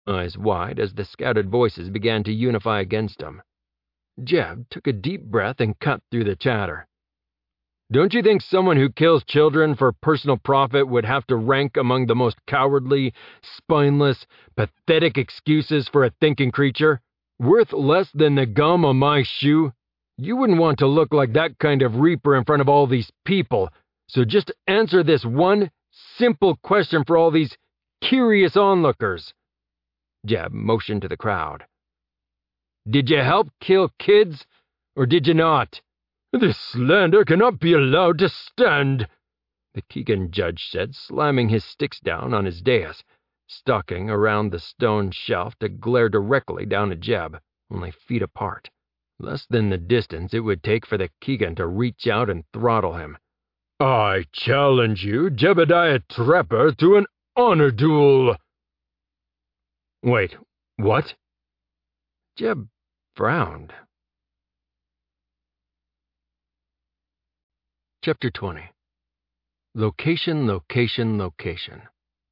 eyes wide as the scattered voices began to unify against him. Jeb took a deep breath and cut through the chatter. Don't you think someone who kills children for personal profit would have to rank among the most cowardly, spineless, pathetic excuses for a thinking creature? Worth less than the gum on my shoe? You wouldn't want to look like that kind of reaper in front of all these people, so just answer this one simple question for all these curious onlookers. Jeb motioned to the crowd. Did you help kill kids, or did you not? This slander cannot be allowed to stand, the Keegan judge said, slamming his sticks down on his dais, stalking around the stone shelf to glare directly down at Jeb, only feet apart, less than the distance it would take for the Keegan to reach out and throttle him. I challenge you, Jebediah Trapper, to an honor duel. Wait, what? Jeb frowned. Chapter 20. Location, location, location.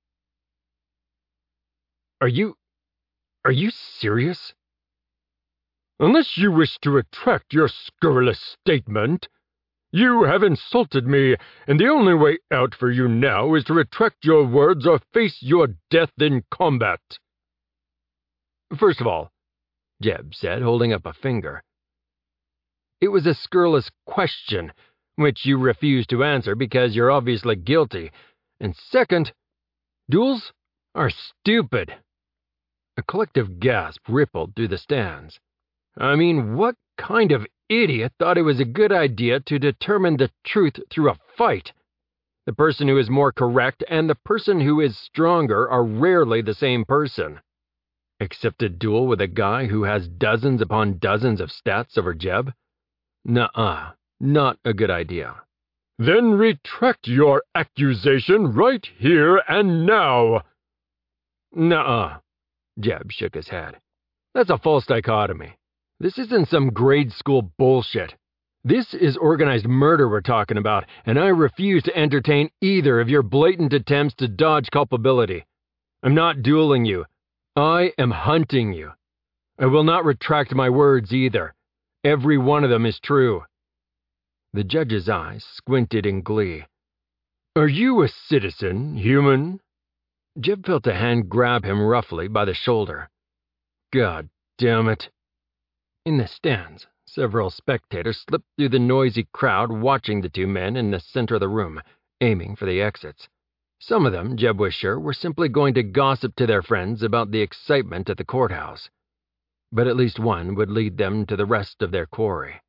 Are you serious? Unless you wish to retract your scurrilous statement, you have insulted me, and the only way out for you now is to retract your words or face your death in combat. First of all, Jeb said, holding up a finger, it was a scurrilous question, which you refuse to answer because you're obviously guilty. And second, duels are stupid. A collective gasp rippled through the stands. I mean, what kind of idiot thought it was a good idea to determine the truth through a fight? The person who is more correct and the person who is stronger are rarely the same person. Except a duel with a guy who has dozens upon dozens of stats over Jeb? Nuh-uh. Not a good idea. Then retract your accusation right here and now. Nuh-uh. Jeb shook his head. That's a false dichotomy. This isn't some grade school bullshit. This is organized murder we're talking about, and I refuse to entertain either of your blatant attempts to dodge culpability. I'm not dueling you. I am hunting you. I will not retract my words either. Every one of them is true. The judge's eyes squinted in glee. Are you a citizen, human? Jeb felt a hand grab him roughly by the shoulder. God damn it. In the stands, several spectators slipped through the noisy crowd watching the two men in the center of the room, aiming for the exits. Some of them, Jeb was sure, were simply going to gossip to their friends about the excitement at the courthouse. But at least one would lead them to the rest of their quarry.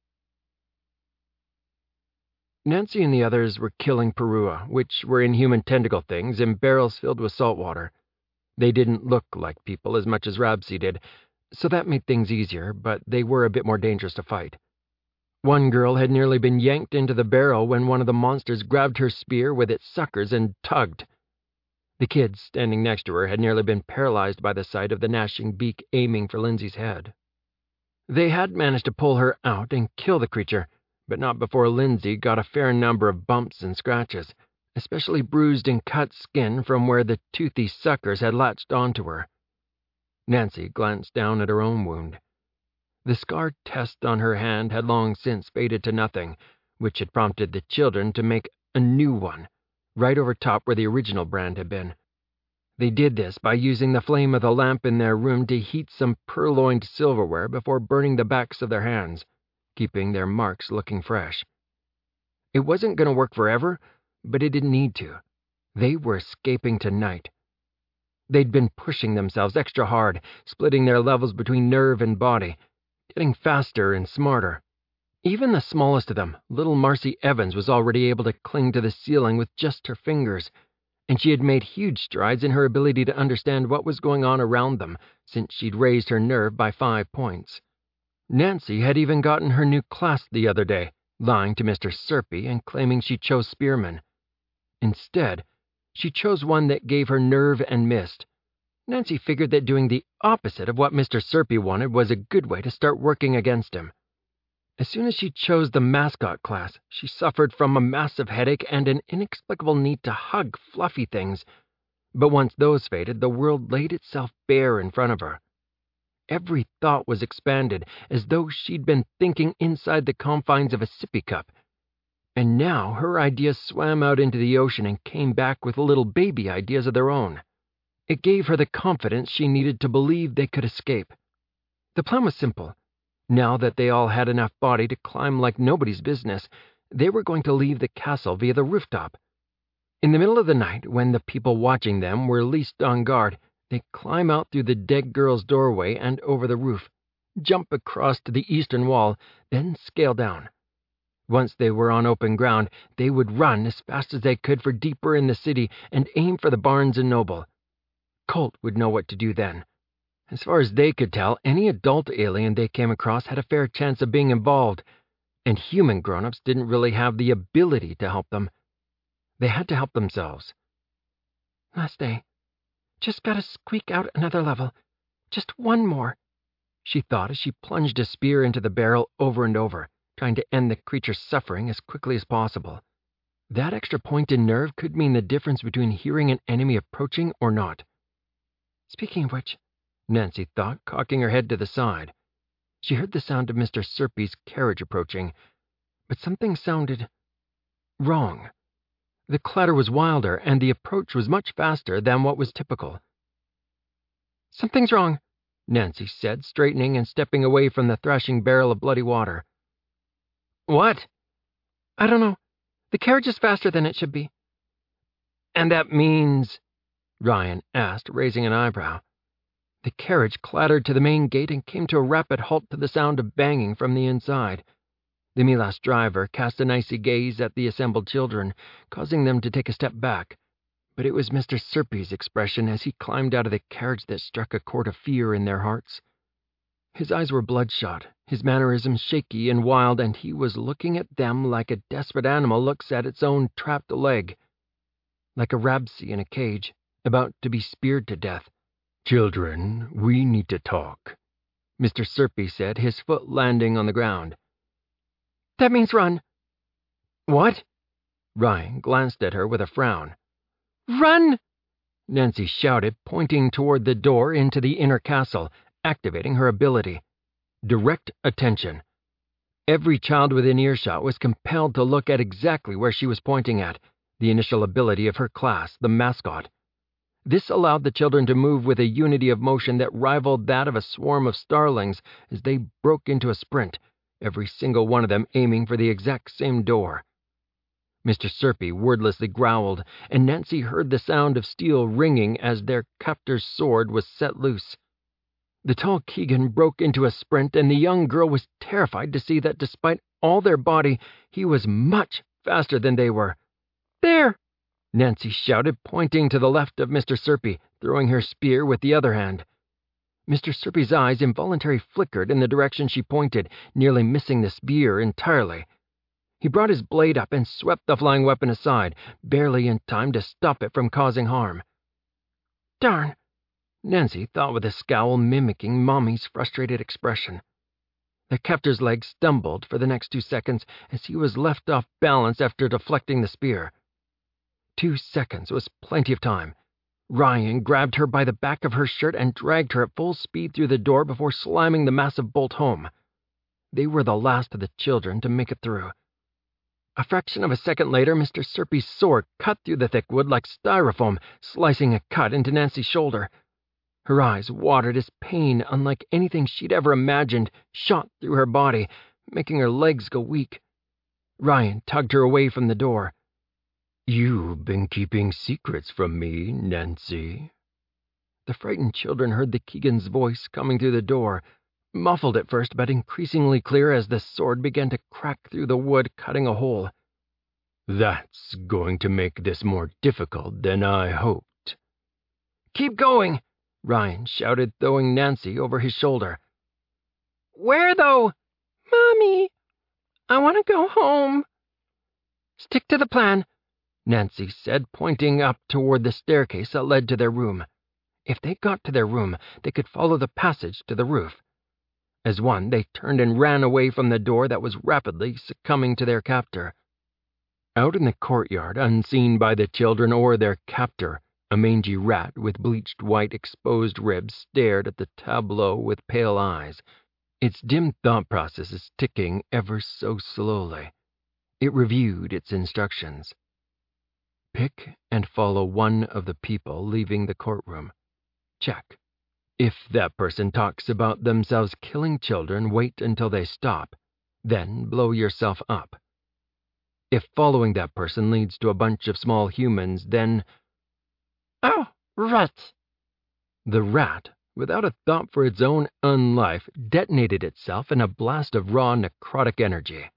Nancy and the others were killing parua, which were inhuman tentacle things in barrels filled with salt water. They didn't look like people as much as Rabsy did, so that made things easier, but they were a bit more dangerous to fight. One girl had nearly been yanked into the barrel when one of the monsters grabbed her spear with its suckers and tugged. The kid standing next to her had nearly been paralyzed by the sight of the gnashing beak aiming for Lindsay's head. They had managed to pull her out and kill the creature, but not before Lindsay got a fair number of bumps and scratches, especially bruised and cut skin from where the toothy suckers had latched onto her. Nancy glanced down at her own wound. The scar test on her hand had long since faded to nothing, which had prompted the children to make a new one, right over top where the original brand had been. They did this by using the flame of the lamp in their room to heat some purloined silverware before burning the backs of their hands, keeping their marks looking fresh. It wasn't going to work forever, but it didn't need to. They were escaping tonight. They'd been pushing themselves extra hard, splitting their levels between nerve and body, getting faster and smarter. Even the smallest of them, little Marcy Evans, was already able to cling to the ceiling with just her fingers, and she had made huge strides in her ability to understand what was going on around them since she'd raised her nerve by 5 points. Nancy had even gotten her new class the other day, lying to Mr. Serpy and claiming she chose Spearman. Instead, she chose one that gave her nerve and missed. Nancy figured that doing the opposite of what Mr. Serpy wanted was a good way to start working against him. As soon as she chose the mascot class, she suffered from a massive headache and an inexplicable need to hug fluffy things, But once those faded, the world laid itself bare in front of her. Every thought was expanded, as though she'd been thinking inside the confines of a sippy cup. And now her ideas swam out into the ocean and came back with little baby ideas of their own. It gave her the confidence she needed to believe they could escape. The plan was simple. Now that they all had enough body to climb like nobody's business, they were going to leave the castle via the rooftop. In the middle of the night, when the people watching them were least on guard, they'd climb out through the dead girl's doorway and over the roof, jump across to the eastern wall, then scale down. Once they were on open ground, they would run as fast as they could for deeper in the city and aim for the Barnes and Noble. Colt would know what to do then. As far as they could tell, any adult alien they came across had a fair chance of being involved, and human grown-ups didn't really have the ability to help them. They had to help themselves. Last day. Just gotta squeak out another level. Just one more, she thought as she plunged a spear into the barrel over and over, trying to end the creature's suffering as quickly as possible. That extra point in nerve could mean the difference between hearing an enemy approaching or not. Speaking of which, Nancy thought, cocking her head to the side. She heard the sound of Mr. Serpy's carriage approaching, but something sounded wrong. The clatter was wilder, and the approach was much faster than what was typical. Something's wrong, Nancy said, straightening and stepping away from the thrashing barrel of bloody water. What? I don't know. The carriage is faster than it should be. And that means? Ryan asked, raising an eyebrow. The carriage clattered to the main gate and came to a rapid halt to the sound of banging from the inside. The Milas driver cast an icy gaze at the assembled children, causing them to take a step back. But it was Mr. Serpy's expression as he climbed out of the carriage that struck a chord of fear in their hearts. His eyes were bloodshot, his mannerisms shaky and wild, and he was looking at them like a desperate animal looks at its own trapped leg. Like a rabsy in a cage, about to be speared to death. Children, we need to talk, Mr. Serpy said, his foot landing on the ground. That means run. What? Ryan glanced at her with a frown. Run! Nancy shouted, pointing toward the door into the inner castle, activating her ability. Direct attention. Every child within earshot was compelled to look at exactly where she was pointing at, the initial ability of her class, the mascot. This allowed the children to move with a unity of motion that rivaled that of a swarm of starlings as they broke into a sprint, every single one of them aiming for the exact same door. Mr. Serpy wordlessly growled, and Nancy heard the sound of steel ringing as their captor's sword was set loose. The tall Keegan broke into a sprint, and the young girl was terrified to see that despite all their body, he was much faster than they were. There! Nancy shouted, pointing to the left of Mr. Serpy, throwing her spear with the other hand. Mr. Serpy's eyes involuntarily flickered in the direction she pointed, nearly missing the spear entirely. He brought his blade up and swept the flying weapon aside, barely in time to stop it from causing harm. Darn, Nancy thought with a scowl mimicking Mommy's frustrated expression. The captor's leg stumbled for the next 2 seconds as he was left off balance after deflecting the spear. 2 seconds was plenty of time. Ryan grabbed her by the back of her shirt and dragged her at full speed through the door before slamming the massive bolt home. They were the last of the children to make it through. A fraction of a second later, Mr. Serpy's sword cut through the thick wood like styrofoam, slicing a cut into Nancy's shoulder. Her eyes watered as pain, unlike anything she'd ever imagined, shot through her body, making her legs go weak. Ryan tugged her away from the door. You've been keeping secrets from me, Nancy. The frightened children heard the Keegan's voice coming through the door, muffled at first but increasingly clear as the sword began to crack through the wood, cutting a hole. That's going to make this more difficult than I hoped. Keep going, Ryan shouted, throwing Nancy over his shoulder. Where, though? Mommy, I want to go home. Stick to the plan, Nancy said, pointing up toward the staircase that led to their room. If they got to their room, they could follow the passage to the roof. As one, they turned and ran away from the door that was rapidly succumbing to their captor. Out in the courtyard, unseen by the children or their captor, A mangy rat with bleached white exposed ribs stared at the tableau with pale eyes, its dim thought processes ticking ever so slowly. It reviewed its instructions. Pick and follow one of the people leaving the courtroom. Check. If that person talks about themselves killing children, wait until they stop, then blow yourself up. If following that person leads to a bunch of small humans, then... Oh, rat! The rat, without a thought for its own unlife, detonated itself in a blast of raw necrotic energy.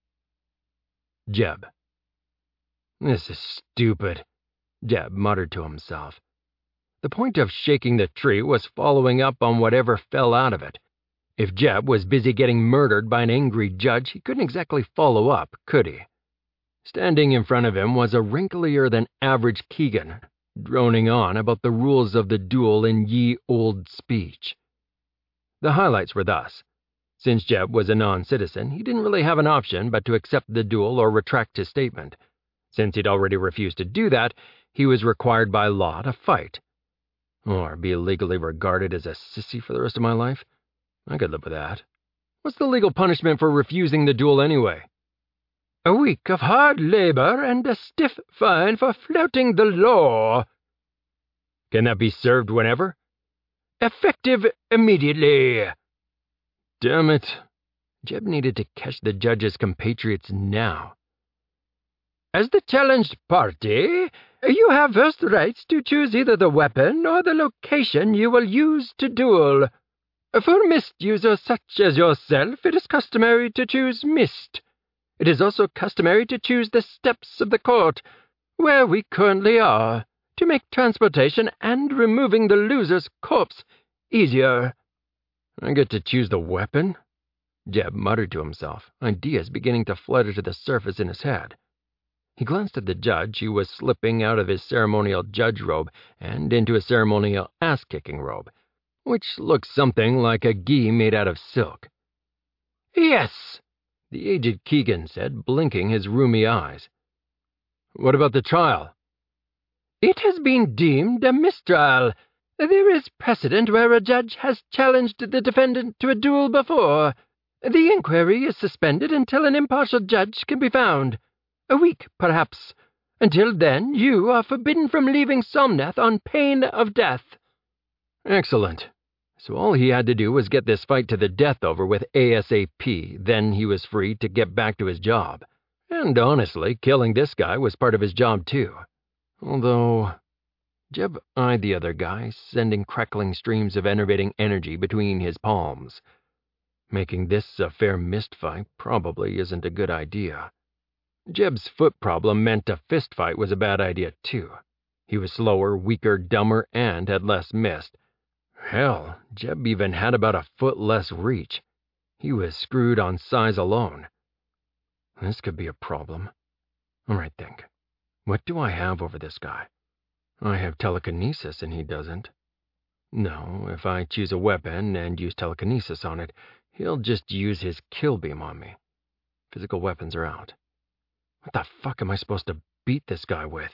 Jeb. This is stupid, Jeb muttered to himself. The point of shaking the tree was following up on whatever fell out of it. If Jeb was busy getting murdered by an angry judge, he couldn't exactly follow up, could he? Standing in front of him was a wrinklier-than-average Keegan, droning on about the rules of the duel in ye old speech. The highlights were thus. Since Jeb was a non-citizen, he didn't really have an option but to accept the duel or retract his statement. Since he'd already refused to do that, he was required by law to fight. Or be legally regarded as a sissy for the rest of my life? I could live with that. What's the legal punishment for refusing the duel anyway? A week of hard labor and a stiff fine for flouting the law. Can that be served whenever? Effective immediately. Damn it. Jeb needed to catch the judge's compatriots now. As the challenged party, you have first rights to choose either the weapon or the location you will use to duel. For mist users such as yourself, it is customary to choose mist. It is also customary to choose the steps of the court, where we currently are, to make transportation and removing the loser's corpse easier. I get to choose the weapon? Jeb muttered to himself, ideas beginning to flutter to the surface in his head. He glanced at the judge, who was slipping out of his ceremonial judge robe and into a ceremonial ass-kicking robe, which looked something like a gi made out of silk. Yes, the aged Keegan said, blinking his rheumy eyes. What about the trial? It has been deemed a mistrial. There is precedent where a judge has challenged the defendant to a duel before. The inquiry is suspended until an impartial judge can be found. A week, perhaps. Until then, you are forbidden from leaving Somnath on pain of death. Excellent. So all he had to do was get this fight to the death over with ASAP, then he was free to get back to his job. And honestly, killing this guy was part of his job too. Although... Jeb eyed the other guy, sending crackling streams of enervating energy between his palms. Making this a fair mist fight probably isn't a good idea. Jeb's foot problem meant a fist fight was a bad idea too. He was slower, weaker, dumber, and had less mist. Hell, Jeb even had about a foot less reach. He was screwed on size alone. This could be a problem. All right, think. What do I have over this guy? I have telekinesis and he doesn't. No, if I choose a weapon and use telekinesis on it, he'll just use his kill beam on me. Physical weapons are out. What the fuck am I supposed to beat this guy with?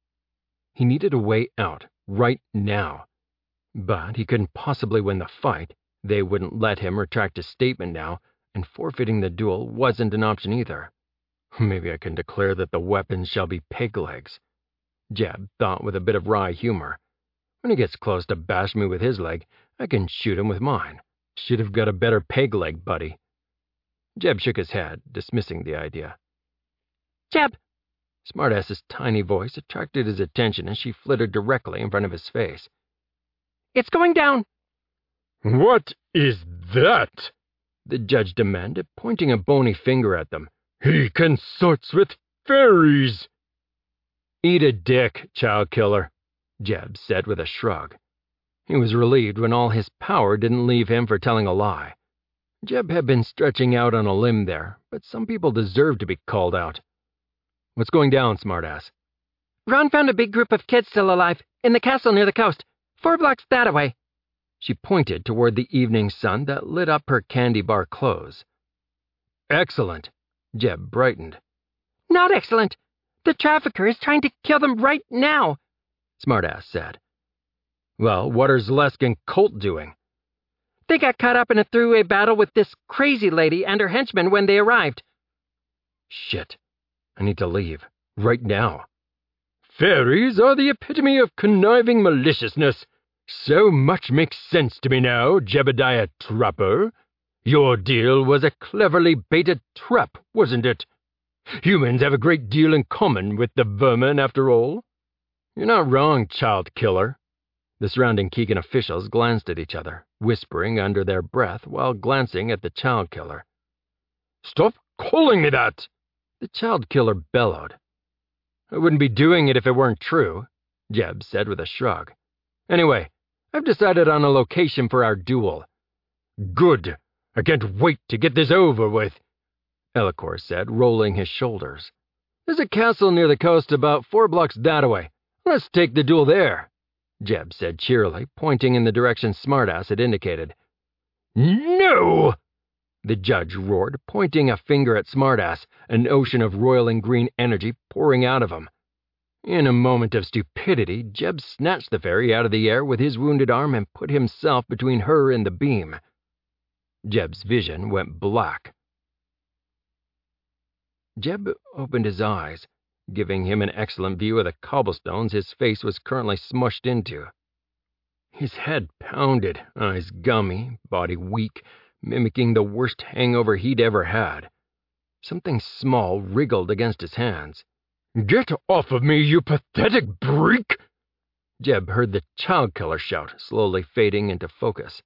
He needed a way out, right now. But he couldn't possibly win the fight. They wouldn't let him retract his statement now, and forfeiting the duel wasn't an option either. Maybe I can declare that the weapon shall be peg legs. Jeb thought with a bit of wry humor. When he gets close to bash me with his leg, I can shoot him with mine. Should have got a better peg leg, buddy. Jeb shook his head, dismissing the idea. Jeb! Smartass's tiny voice attracted his attention as she flitted directly in front of his face. It's going down! What is that? The judge demanded, pointing a bony finger at them. He consorts with fairies! Eat a dick, child killer, Jeb said with a shrug. He was relieved when all his power didn't leave him for telling a lie. Jeb had been stretching out on a limb there, but some people deserve to be called out. What's going down, smartass? Ron found a big group of kids still alive, in the castle near the coast, 4 blocks that away. She pointed toward the evening sun that lit up her candy bar clothes. Excellent, Jeb brightened. Not excellent. The trafficker is trying to kill them right now. Smartass said. Well, what are Zalesk and Colt doing? They got caught up in a three-way battle with this crazy lady and her henchmen when they arrived. Shit. I need to leave. Right now. Fairies are the epitome of conniving maliciousness. So much makes sense to me now, Jebediah Trapper. Your deal was a cleverly baited trap, wasn't it? Humans have a great deal in common with the vermin, after all. You're not wrong, child killer. The surrounding Keegan officials glanced at each other, whispering under their breath while glancing at the child killer. Stop calling me that! The child killer bellowed. I wouldn't be doing it if it weren't true, Jeb said with a shrug. Anyway, I've decided on a location for our duel. Good. I can't wait to get this over with, Elikor said, rolling his shoulders. There's a castle near the coast about 4 blocks that-a-way. Let's take the duel there, Jeb said cheerily, pointing in the direction Smartass had indicated. No! The judge roared, pointing a finger at Smartass, an ocean of roiling green energy pouring out of him. In a moment of stupidity, Jeb snatched the fairy out of the air with his wounded arm and put himself between her and the beam. Jeb's vision went black. Jeb opened his eyes, giving him an excellent view of the cobblestones his face was currently smushed into. His head pounded, eyes gummy, body weak, mimicking the worst hangover he'd ever had. Something small wriggled against his hands. Get off of me, you pathetic freak! Jeb heard the child killer shout, slowly fading into focus.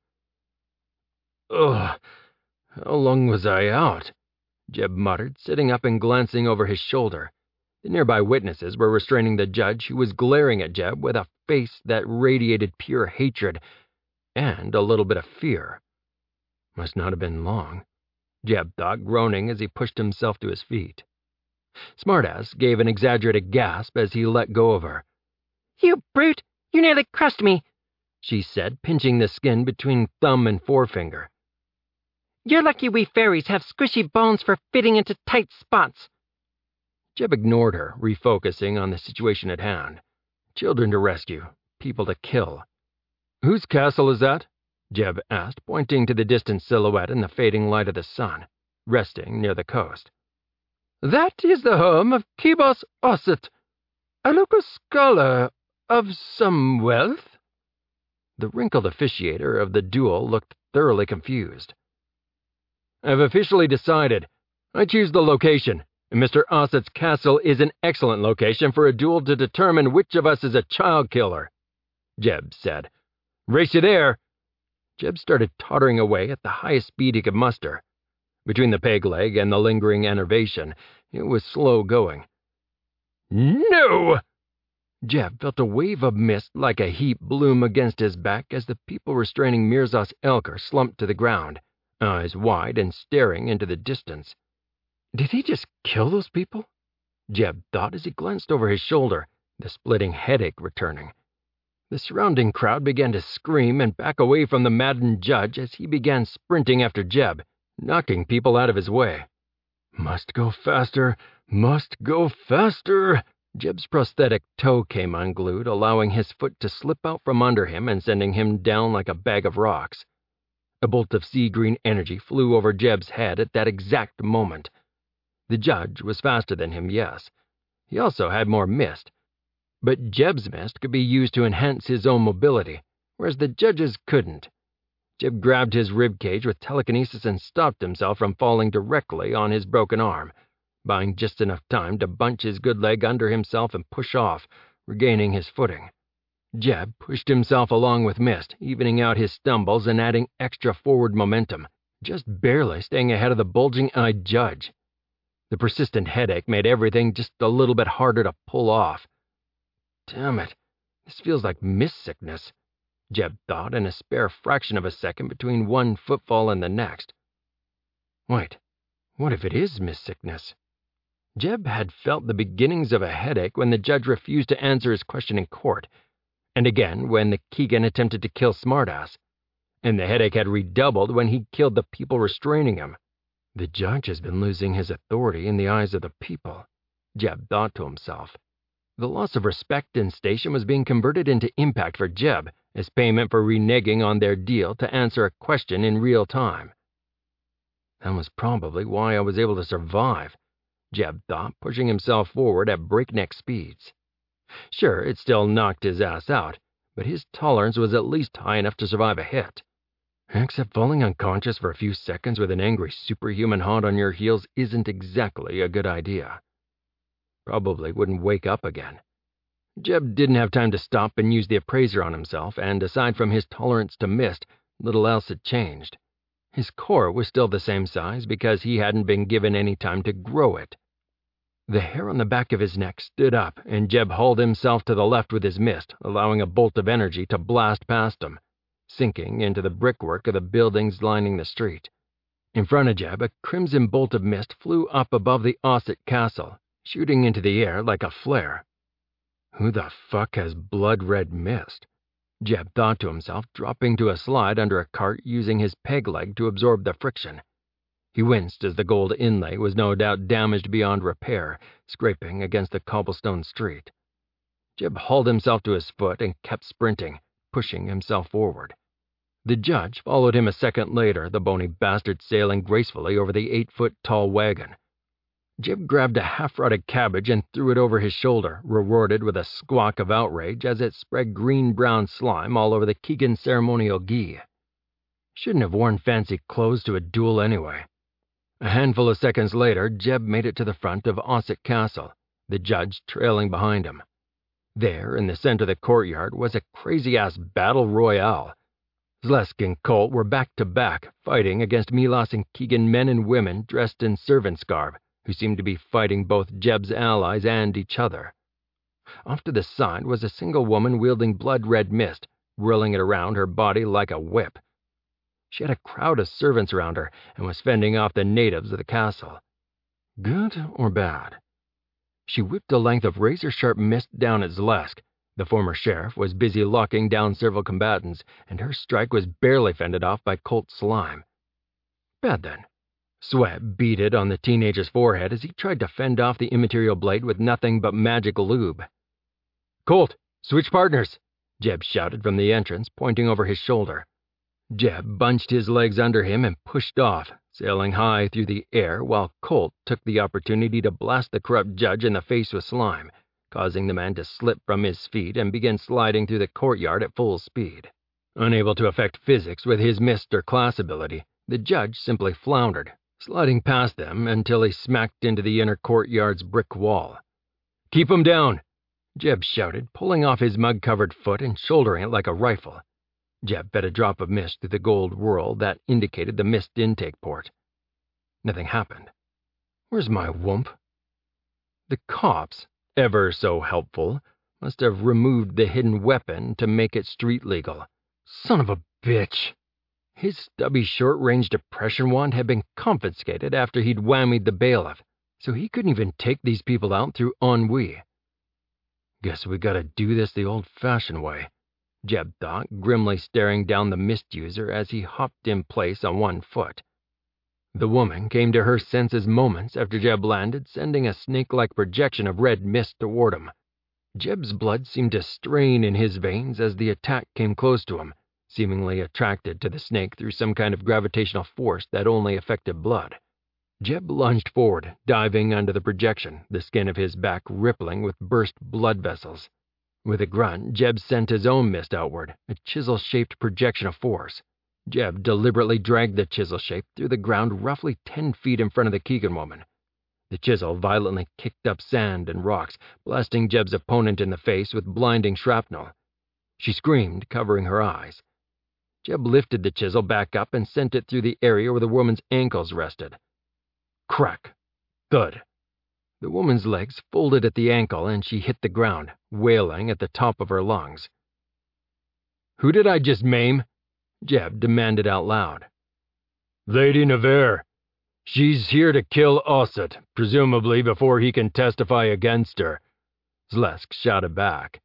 Ugh, how long was I out? Jeb muttered, sitting up and glancing over his shoulder. The nearby witnesses were restraining the judge, who was glaring at Jeb with a face that radiated pure hatred and a little bit of fear. Must not have been long, Jeb thought, groaning as he pushed himself to his feet. Smartass gave an exaggerated gasp as he let go of her. You brute! You nearly crushed me, she said, pinching the skin between thumb and forefinger. You're lucky we fairies have squishy bones for fitting into tight spots. Jeb ignored her, refocusing on the situation at hand. Children to rescue, people to kill. Whose castle is that? Jeb asked, pointing to the distant silhouette in the fading light of the sun, resting near the coast. That is the home of Kibos Osset, a local scholar of some wealth. The wrinkled officiator of the duel looked thoroughly confused. I've officially decided. I choose the location, and Mr. Osset's castle is an excellent location for a duel to determine which of us is a child killer, Jeb said. Race you there! Jeb started tottering away at the highest speed he could muster. Between the peg leg and the lingering enervation, it was slow going. No! Jeb felt a wave of mist like a heap bloom against his back as the people restraining Mirzas Elker slumped to the ground, eyes wide and staring into the distance. Did he just kill those people? Jeb thought as he glanced over his shoulder, the splitting headache returning. The surrounding crowd began to scream and back away from the maddened judge as he began sprinting after Jeb, knocking people out of his way. Must go faster, must go faster. Jeb's prosthetic toe came unglued, allowing his foot to slip out from under him and sending him down like a bag of rocks. A bolt of sea-green energy flew over Jeb's head at that exact moment. The judge was faster than him, yes. He also had more mist. But Jeb's mist could be used to enhance his own mobility, whereas the judge's couldn't. Jeb grabbed his ribcage with telekinesis and stopped himself from falling directly on his broken arm, buying just enough time to bunch his good leg under himself and push off, regaining his footing. Jeb pushed himself along with Mist, evening out his stumbles and adding extra forward momentum, just barely staying ahead of the bulging-eyed judge. The persistent headache made everything just a little bit harder to pull off. Damn it, this feels like mist sickness, Jeb thought in a spare fraction of a second between one footfall and the next. Wait, what if it is mist sickness? Jeb had felt the beginnings of a headache when the judge refused to answer his question in court, and again when the Keegan attempted to kill Smartass, and the headache had redoubled when he killed the people restraining him. The judge has been losing his authority in the eyes of the people, Jeb thought to himself. The loss of respect in station was being converted into impact for Jeb as payment for reneging on their deal to answer a question in real time. That was probably why I was able to survive, Jeb thought, pushing himself forward at breakneck speeds. Sure, it still knocked his ass out, but his tolerance was at least high enough to survive a hit. Except falling unconscious for a few seconds with an angry superhuman haunt on your heels isn't exactly a good idea. Probably wouldn't wake up again. Jeb didn't have time to stop and use the appraiser on himself, and aside from his tolerance to mist, little else had changed. His core was still the same size because he hadn't been given any time to grow it. The hair on the back of his neck stood up, and Jeb hauled himself to the left with his mist, allowing a bolt of energy to blast past him, sinking into the brickwork of the buildings lining the street. In front of Jeb, a crimson bolt of mist flew up above the Osset Castle, shooting into the air like a flare. Who the fuck has blood-red mist? Jeb thought to himself, dropping to a slide under a cart using his peg leg to absorb the friction. He winced as the gold inlay was no doubt damaged beyond repair, scraping against the cobblestone street. Jeb hauled himself to his foot and kept sprinting, pushing himself forward. The judge followed him a second later, the bony bastard sailing gracefully over the 8-foot-tall wagon. Jeb grabbed a half-rotted cabbage and threw it over his shoulder, rewarded with a squawk of outrage as it spread green-brown slime all over the Keegan ceremonial gi. Shouldn't have worn fancy clothes to a duel anyway. A handful of seconds later, Jeb made it to the front of Osset Castle, the judge trailing behind him. There, in the center of the courtyard, was a crazy-ass battle royale. Zlesk and Colt were back-to-back, fighting against Milos and Keegan men and women dressed in servants' garb, who seemed to be fighting both Jeb's allies and each other. Off to the side was a single woman wielding blood-red mist, whirling it around her body like a whip. She had a crowd of servants around her and was fending off the natives of the castle. Good or bad? She whipped a length of razor-sharp mist down at Zlesk. The former sheriff was busy locking down several combatants, and her strike was barely fended off by Colt's slime. Bad then. Sweat beaded on the teenager's forehead as he tried to fend off the immaterial blade with nothing but magic lube. "Colt, switch partners!" Jeb shouted from the entrance, pointing over his shoulder. Jeb bunched his legs under him and pushed off, sailing high through the air while Colt took the opportunity to blast the corrupt judge in the face with slime, causing the man to slip from his feet and begin sliding through the courtyard at full speed. Unable to affect physics with his mist or class ability, the judge simply floundered, sliding past them until he smacked into the inner courtyard's brick wall. "Keep him down!" Jeb shouted, pulling off his mud-covered foot and shouldering it like a rifle. Jeb fed a drop of mist through the gold whorl that indicated the mist intake port. Nothing happened. Where's my whoomp? The cops, ever so helpful, must have removed the hidden weapon to make it street legal. Son of a bitch! His stubby short-range depression wand had been confiscated after he'd whammied the bailiff, so he couldn't even take these people out through ennui. Guess we gotta do this the old-fashioned way, Jeb thought, grimly staring down the mist user as he hopped in place on one foot. The woman came to her senses moments after Jeb landed, sending a snake-like projection of red mist toward him. Jeb's blood seemed to strain in his veins as the attack came close to him, seemingly attracted to the snake through some kind of gravitational force that only affected blood. Jeb lunged forward, diving under the projection, the skin of his back rippling with burst blood vessels. With a grunt, Jeb sent his own mist outward, a chisel-shaped projection of force. Jeb deliberately dragged the chisel shape through the ground roughly 10 feet in front of the Keegan woman. The chisel violently kicked up sand and rocks, blasting Jeb's opponent in the face with blinding shrapnel. She screamed, covering her eyes. Jeb lifted the chisel back up and sent it through the area where the woman's ankles rested. Crack! Thud! The woman's legs folded at the ankle and she hit the ground, wailing at the top of her lungs. "Who did I just maim?" Jeb demanded out loud. "Lady Nevere. She's here to kill Osset, presumably before he can testify against her," Zlesk shouted back.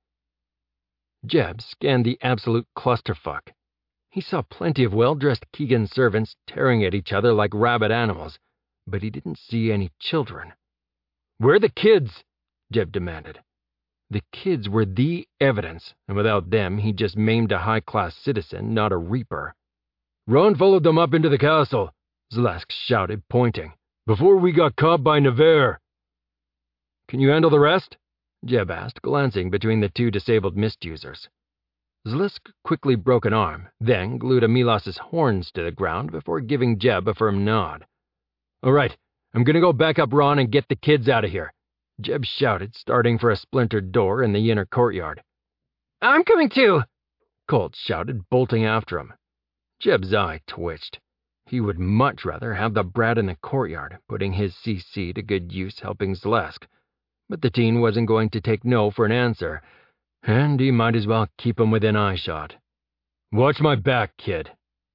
Jeb scanned the absolute clusterfuck. He saw plenty of well-dressed Keegan servants tearing at each other like rabid animals, but he didn't see any children. "Where are the kids?" Jeb demanded. The kids were the evidence, and without them, he just maimed a high-class citizen, not a reaper. Ron followed them up into the castle, Zalesk shouted, pointing, before we got caught by Nevere. Can you handle the rest? Jeb asked, glancing between the two disabled mist-users. Zalesk quickly broke an arm, then glued Amilas's horns to the ground before giving Jeb a firm nod. All right, I'm gonna go back up Ron and get the kids out of here, Jeb shouted, starting for a splintered door in the inner courtyard. I'm coming too, Colt shouted, bolting after him. Jeb's eye twitched. He would much rather have the brat in the courtyard, putting his CC to good use helping Zalesk. But the teen wasn't going to take no for an answer, and he might as well keep him within eyeshot. Watch my back, kid.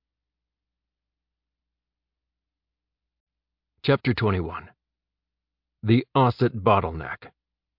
Chapter 21. The Osset Bottleneck.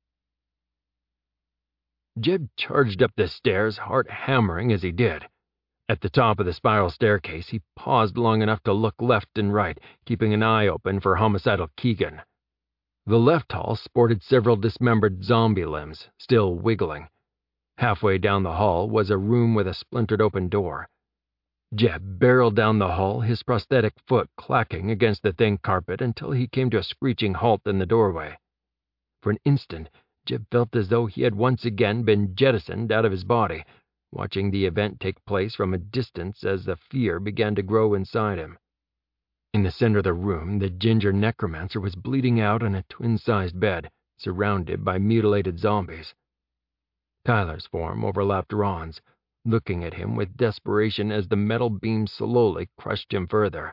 Jeb charged up the stairs, heart hammering as he did. At the top of the spiral staircase, he paused long enough to look left and right, keeping an eye open for homicidal Keegan. The left hall sported several dismembered zombie limbs, still wiggling. Halfway down the hall was a room with a splintered open door. Jeb barreled down the hall, his prosthetic foot clacking against the thin carpet until he came to a screeching halt in the doorway. For an instant, Jeb felt as though he had once again been jettisoned out of his body, watching the event take place from a distance as the fear began to grow inside him. In the center of the room, the ginger necromancer was bleeding out on a twin-sized bed, surrounded by mutilated zombies. Tyler's form overlapped Ron's, looking at him with desperation as the metal beam slowly crushed him further.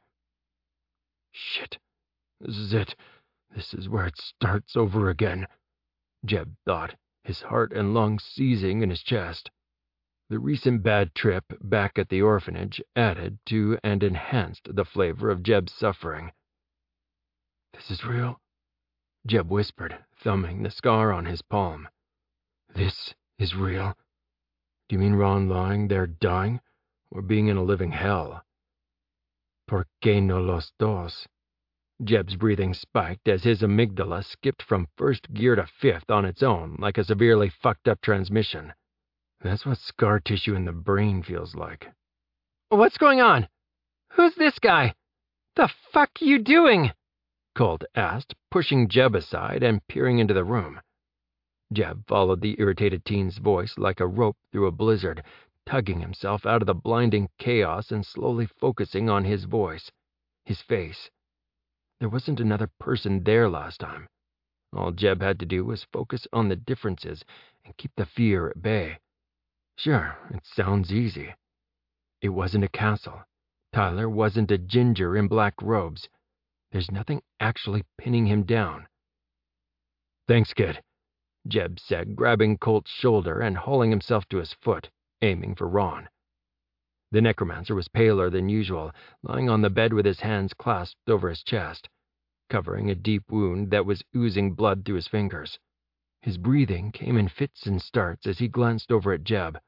Shit, this is it. This is where it starts over again, Jeb thought, his heart and lungs seizing in his chest. The recent bad trip back at the orphanage added to and enhanced the flavor of Jeb's suffering. This is real, Jeb whispered, thumbing the scar on his palm. This is real. Do you mean Ron lying there dying, or being in a living hell? ¿Por qué no los dos? Jeb's breathing spiked as his amygdala skipped from first gear to fifth on its own like a severely fucked-up transmission. That's what scar tissue in the brain feels like. What's going on? Who's this guy? The fuck you doing? Colt asked, pushing Jeb aside and peering into the room. Jeb followed the irritated teen's voice like a rope through a blizzard, tugging himself out of the blinding chaos and slowly focusing on his voice, his face. There wasn't another person there last time. All Jeb had to do was focus on the differences and keep the fear at bay. Sure, it sounds easy. It wasn't a castle. Tyler wasn't a ginger in black robes. There's nothing actually pinning him down. Thanks, kid, Jeb said, grabbing Colt's shoulder and hauling himself to his foot, aiming for Ron. The necromancer was paler than usual, lying on the bed with his hands clasped over his chest, covering a deep wound that was oozing blood through his fingers. His breathing came in fits and starts as he glanced over at Jeb.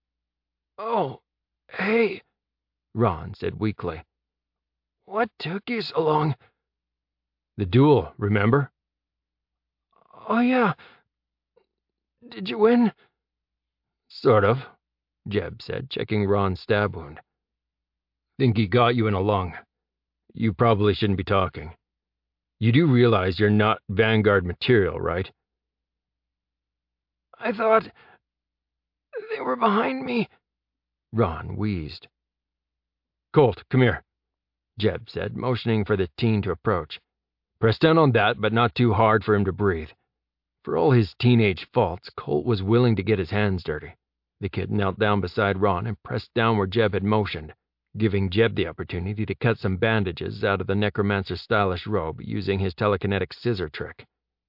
Oh, hey, Ron said weakly. What took you so long? The duel, remember? Oh, yeah. Did you win? Sort of, Jeb said, checking Ron's stab wound. Think he got you in a lung. You probably shouldn't be talking. You do realize you're not Vanguard material, right? I thought they were behind me. Ron wheezed. Colt, come here, Jeb said, motioning for the teen to approach. Press down on that, but not too hard for him to breathe. For all his teenage faults, Colt was willing to get his hands dirty. The kid knelt down beside Ron and pressed down where Jeb had motioned, giving Jeb the opportunity to cut some bandages out of the necromancer's stylish robe using his telekinetic scissor trick.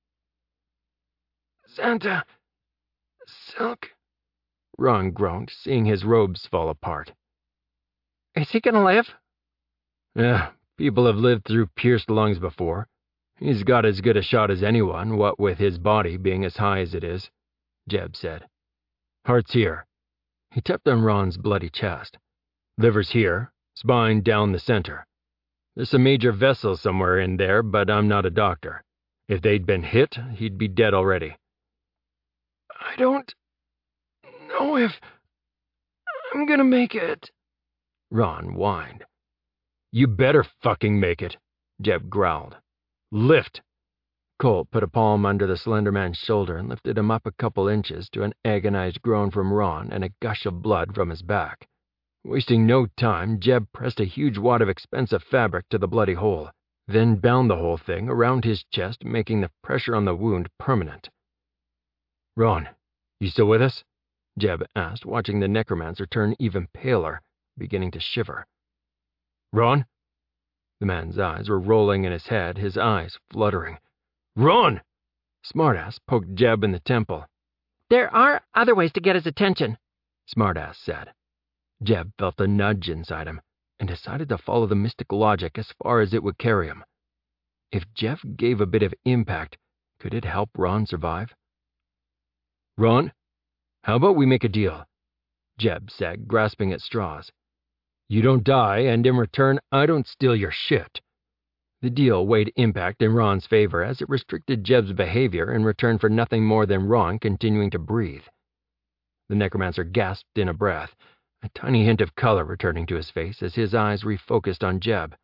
Santa, Silk, Ron groaned, seeing his robes fall apart. Is he gonna live? People have lived through pierced lungs before. He's got as good a shot as anyone, what with his body being as high as it is, Jeb said. Heart's here. He tapped on Ron's bloody chest. Liver's here, spine down the center. There's some major vessels somewhere in there, but I'm not a doctor. If they'd been hit, he'd be dead already. I don't know if I'm gonna make it, Ron whined. You better fucking make it, Jeb growled. Lift! Colt put a palm under the slender man's shoulder and lifted him up a couple inches to an agonized groan from Ron and a gush of blood from his back. Wasting no time, Jeb pressed a huge wad of expensive fabric to the bloody hole, then bound the whole thing around his chest, making the pressure on the wound permanent. Ron, you still with us? Jeb asked, watching the necromancer turn even paler, beginning to shiver. Ron? The man's eyes were rolling in his head, his eyes fluttering. Ron! Smartass poked Jeb in the temple. There are other ways to get his attention, Smartass said. Jeb felt a nudge inside him and decided to follow the mystic logic as far as it would carry him. If Jeff gave a bit of impact, could it help Ron survive? Ron, how about we make a deal? Jeb said, grasping at straws. You don't die, and in return, I don't steal your shit. The deal weighed impact in Ron's favor as it restricted Jeb's behavior in return for nothing more than Ron continuing to breathe. The necromancer gasped in a breath, a tiny hint of color returning to his face as his eyes refocused on Jeb.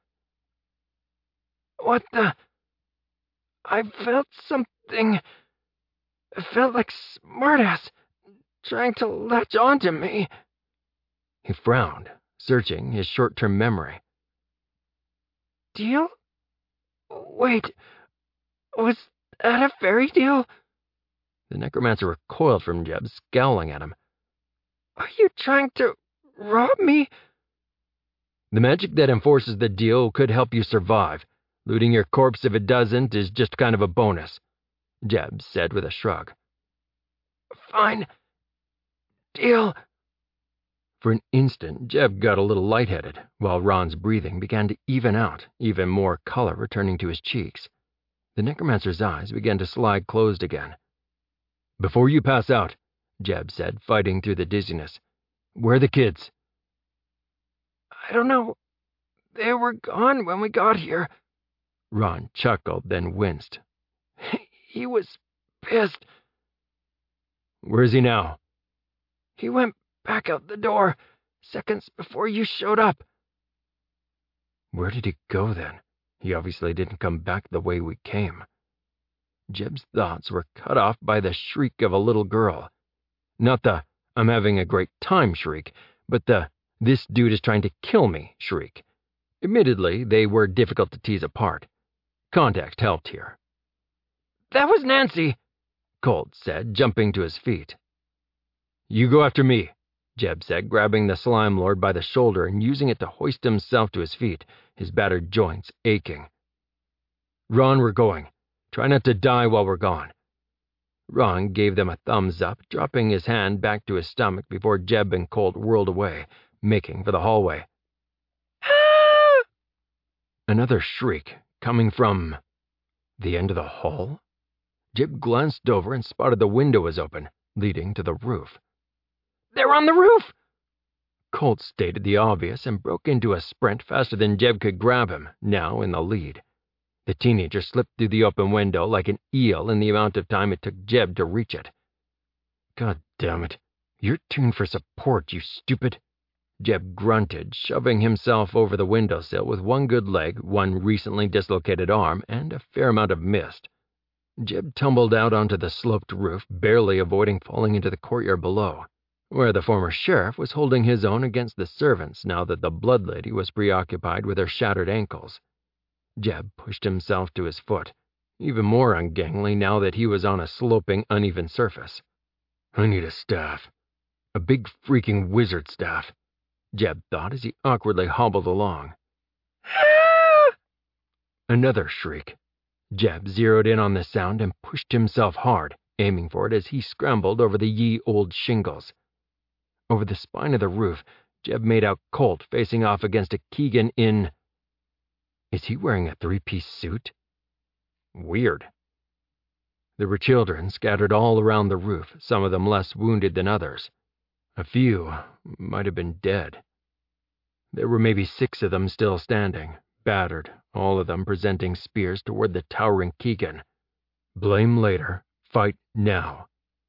What the? I felt something. It felt like Smartass trying to latch onto me. He frowned, searching his short-term memory. Deal? Wait, was that a fairy deal? The necromancer recoiled from Jeb, scowling at him. Are you trying to rob me? The magic that enforces the deal could help you survive. Looting your corpse if it doesn't is just kind of a bonus, Jeb said with a shrug. Fine. Deal. For an instant, Jeb got a little lightheaded, while Ron's breathing began to even out, even more color returning to his cheeks. The necromancer's eyes began to slide closed again. Before you pass out, Jeb said, fighting through the dizziness, where are the kids? I don't know. They were gone when we got here. Ron chuckled, then winced. He was pissed. Where is he now? He went back out the door, seconds before you showed up. Where did he go then? He obviously didn't come back the way we came. Jeb's thoughts were cut off by the shriek of a little girl. Not the, I'm having a great time shriek, but the, this dude is trying to kill me shriek. Admittedly, they were difficult to tease apart. Context helped here. That was Nancy, Colt said, jumping to his feet. You go after me, Jeb said, grabbing the Slime Lord by the shoulder and using it to hoist himself to his feet, his battered joints aching. Ron, we're going. Try not to die while we're gone. Ron gave them a thumbs up, dropping his hand back to his stomach before Jeb and Colt whirled away, making for the hallway. Ah! Another shriek, coming from the end of the hall? Jeb glanced over and spotted the window was open, leading to the roof. They're on the roof! Colt stated the obvious and broke into a sprint faster than Jeb could grab him, now in the lead. The teenager slipped through the open window like an eel in the amount of time it took Jeb to reach it. God damn it. You're tuned for support, you stupid. Jeb grunted, shoving himself over the windowsill with one good leg, one recently dislocated arm, and a fair amount of mist. Jeb tumbled out onto the sloped roof, barely avoiding falling into the courtyard below, where the former sheriff was holding his own against the servants now that the blood lady was preoccupied with her shattered ankles. Jeb pushed himself to his foot, even more ungainly now that he was on a sloping, uneven surface. I need a staff. A big freaking wizard staff, Jeb thought as he awkwardly hobbled along. Another shriek. Jeb zeroed in on the sound and pushed himself hard, aiming for it as he scrambled over the ye-old shingles. Over the spine of the roof, Jeb made out Colt facing off against a Keegan in... Is he wearing a three-piece suit? Weird. There were children scattered all around the roof, some of them less wounded than others. A few might have been dead. There were maybe 6 of them still standing, battered, all of them presenting spears toward the towering Keegan. Blame later, fight now.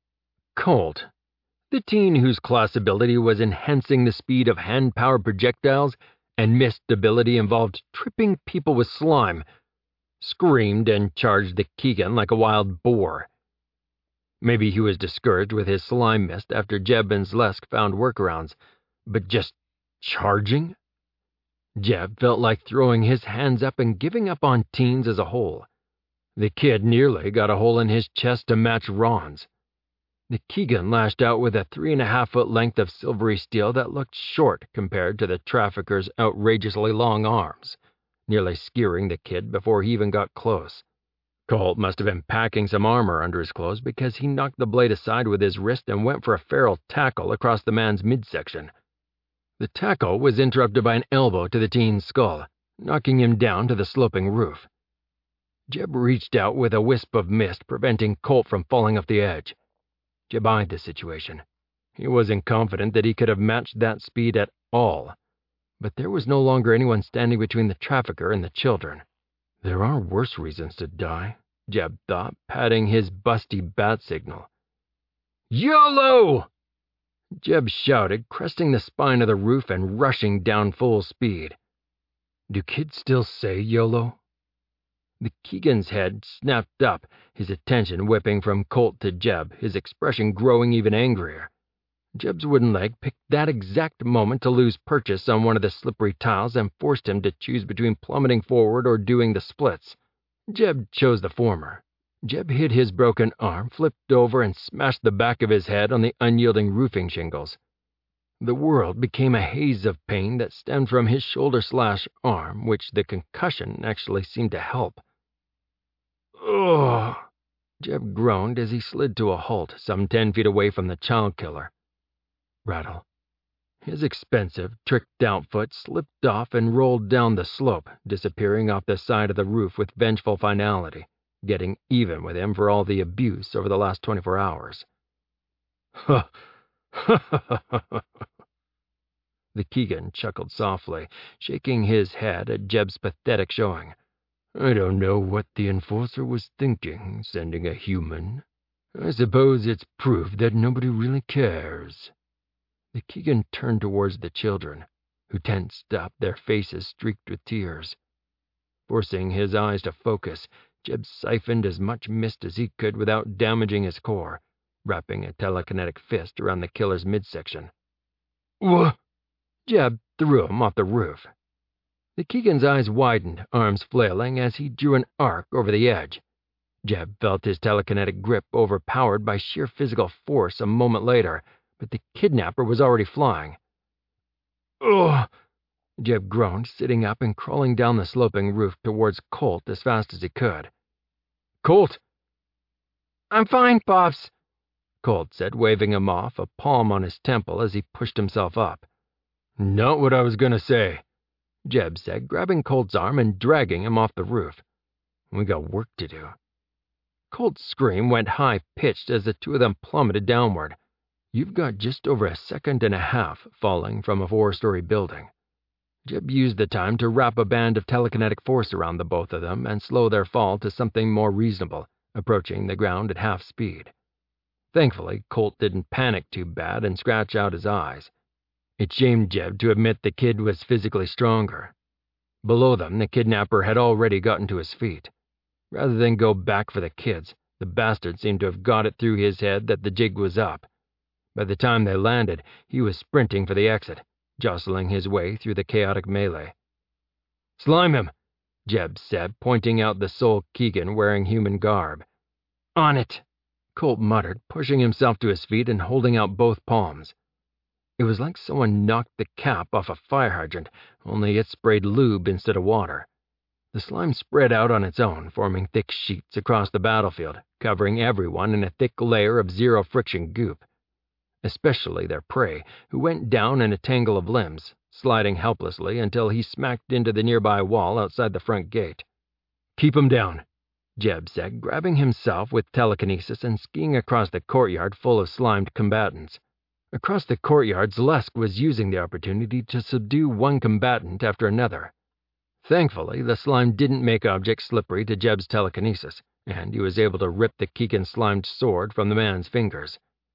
Colt, the teen whose class ability was enhancing the speed of hand-powered projectiles and missed ability involved tripping people with slime, screamed and charged the Keegan like a wild boar. Maybe he was discouraged with his slime mist after Jeb and Zlesk found workarounds, but just charging? Jeb felt like throwing his hands up and giving up on teens as a whole. The kid nearly got a hole in his chest to match Ron's. The Keegan lashed out with a 3.5-foot length of silvery steel that looked short compared to the trafficker's outrageously long arms, nearly skewering the kid before he even got close. Colt must have been packing some armor under his clothes because he knocked the blade aside with his wrist and went for a feral tackle across the man's midsection. The tackle was interrupted by an elbow to the teen's skull, knocking him down to the sloping roof. Jeb reached out with a wisp of mist, preventing Colt from falling off the edge. Jeb eyed the situation. He wasn't confident that he could have matched that speed at all, but there was no longer anyone standing between the trafficker and the children. There are worse reasons to die, Jeb thought, patting his busty bat signal. YOLO! Jeb shouted, cresting the spine of the roof and rushing down full speed. Do kids still say YOLO? The Keegan's head snapped up, his attention whipping from Colt to Jeb, his expression growing even angrier. Jeb's wooden leg picked that exact moment to lose purchase on one of the slippery tiles and forced him to choose between plummeting forward or doing the splits. Jeb chose the former. Jeb hit his broken arm, flipped over, and smashed the back of his head on the unyielding roofing shingles. The world became a haze of pain that stemmed from his shoulder/arm, which the concussion actually seemed to help. Ugh! Jeb groaned as he slid to a halt some 10 feet away from the child killer. Rattle. His expensive, tricked-out foot slipped off and rolled down the slope, disappearing off the side of the roof with vengeful finality, getting even with him for all the abuse over the last 24 hours. Ha! Ha ha ha ha! The Keegan chuckled softly, shaking his head at Jeb's pathetic showing. I don't know what the enforcer was thinking, sending a human. I suppose it's proof that nobody really cares. The Keegan turned towards the children, who tensed up, their faces streaked with tears. Forcing his eyes to focus, Jeb siphoned as much mist as he could without damaging his core, wrapping a telekinetic fist around the killer's midsection. Wha? Jeb threw him off the roof. The Keegan's eyes widened, arms flailing as he drew an arc over the edge. Jeb felt his telekinetic grip overpowered by sheer physical force a moment later, but the kidnapper was already flying. Ugh! Jeb groaned, sitting up and crawling down the sloping roof towards Colt as fast as he could. Colt! I'm fine, Pops, Colt said, waving him off, a palm on his temple as he pushed himself up. Not what I was going to say, Jeb said, grabbing Colt's arm and dragging him off the roof. We got work to do. Colt's scream went high-pitched as the two of them plummeted downward. You've got just over a second and a half falling from a 4-story building. Jeb used the time to wrap a band of telekinetic force around the both of them and slow their fall to something more reasonable, approaching the ground at half speed. Thankfully, Colt didn't panic too bad and scratch out his eyes. It shamed Jeb to admit the kid was physically stronger. Below them, the kidnapper had already gotten to his feet. Rather than go back for the kids, the bastard seemed to have got it through his head that the jig was up. By the time they landed, he was sprinting for the exit, jostling his way through the chaotic melee. Slime him, Jeb said, pointing out the sole Keegan wearing human garb. On it, Colt muttered, pushing himself to his feet and holding out both palms. It was like someone knocked the cap off a fire hydrant, only it sprayed lube instead of water. The slime spread out on its own, forming thick sheets across the battlefield, covering everyone in a thick layer of zero-friction goop. Especially their prey, who went down in a tangle of limbs, sliding helplessly until he smacked into the nearby wall outside the front gate. Keep him down, Jeb said, grabbing himself with telekinesis and skiing across the courtyard full of slimed combatants. Across the courtyard, Zlesk was using the opportunity to subdue one combatant after another. Thankfully, the slime didn't make objects slippery to Jeb's telekinesis, and he was able to rip the Keegan slimed sword from the man's fingers.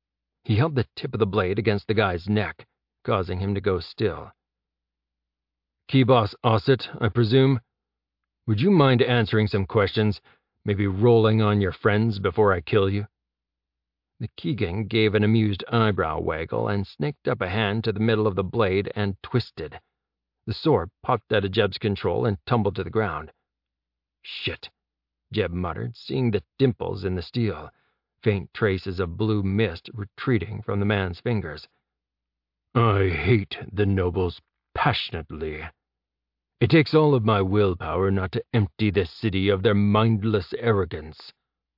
He held the tip of the blade against the guy's neck, causing him to go still. "Key Boss Ossett, I presume? Would you mind answering some questions, maybe rolling on your friends before I kill you?" The Keegan gave an amused eyebrow waggle and snaked up a hand to the middle of the blade and twisted. The sword popped out of Jeb's control and tumbled to the ground. "Shit," Jeb muttered, seeing the dimples in the steel, faint traces of blue mist retreating from the man's fingers. "I hate the nobles passionately. It takes all of my willpower not to empty this city of their mindless arrogance."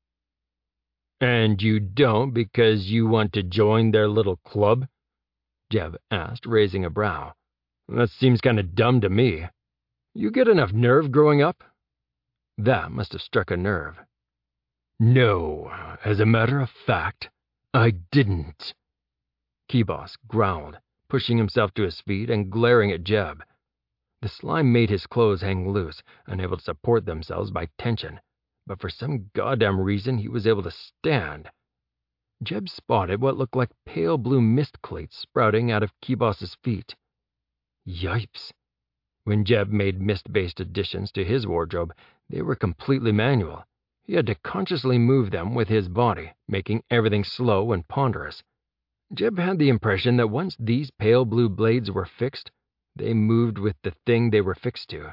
"And you don't because you want to join their little club?" Jeb asked, raising a brow. "That seems kind of dumb to me. You get enough nerve growing up?" That must have struck a nerve. "No, as a matter of fact, I didn't," Key Boss growled, pushing himself to his feet and glaring at Jeb. The slime made his clothes hang loose, unable to support themselves by tension, but for some goddamn reason he was able to stand. Jeb spotted what looked like pale blue mist cleats sprouting out of Key Boss's feet. Yipes. When Jeb made mist-based additions to his wardrobe, they were completely manual. He had to consciously move them with his body, making everything slow and ponderous. Jeb had the impression that once these pale blue blades were fixed, they moved with the thing they were fixed to.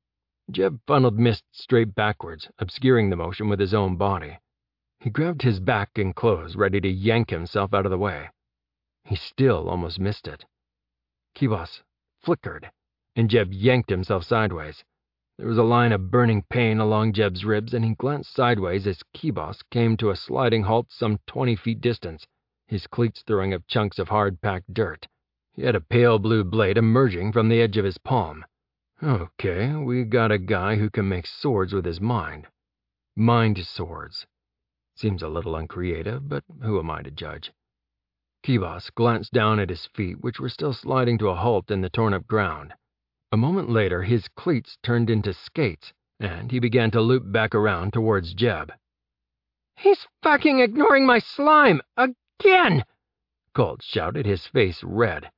Jeb funneled mist straight backwards, obscuring the motion with his own body. He grabbed his back and clothes, ready to yank himself out of the way. He still almost missed it. Key Boss flickered, and Jeb yanked himself sideways. There was a line of burning pain along Jeb's ribs, and he glanced sideways as Key Boss came to a sliding halt some 20 feet distance, his cleats throwing up chunks of hard-packed dirt. He had a pale blue blade emerging from the edge of his palm. Okay, we got a guy who can make swords with his mind. Mind swords. Seems a little uncreative, but who am I to judge? Key Boss glanced down at his feet, which were still sliding to a halt in the torn-up ground. A moment later, his cleats turned into skates, and he began to loop back around towards Jeb. "He's fucking ignoring my slime! Again!" Colt shouted, his face red.